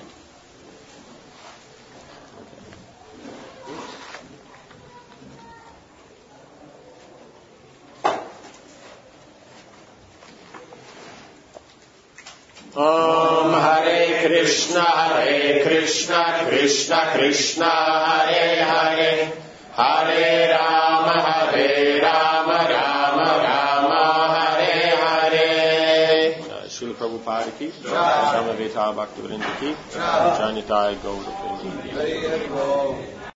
Om Hare Krishna, Krishna Krishna, Hare Hare, Hare Rama, Rama Rama, Hare Hare. Srila Prabhupada ki, Swami Veta Bhaktivinoda ki, Janitai Gaura Premi.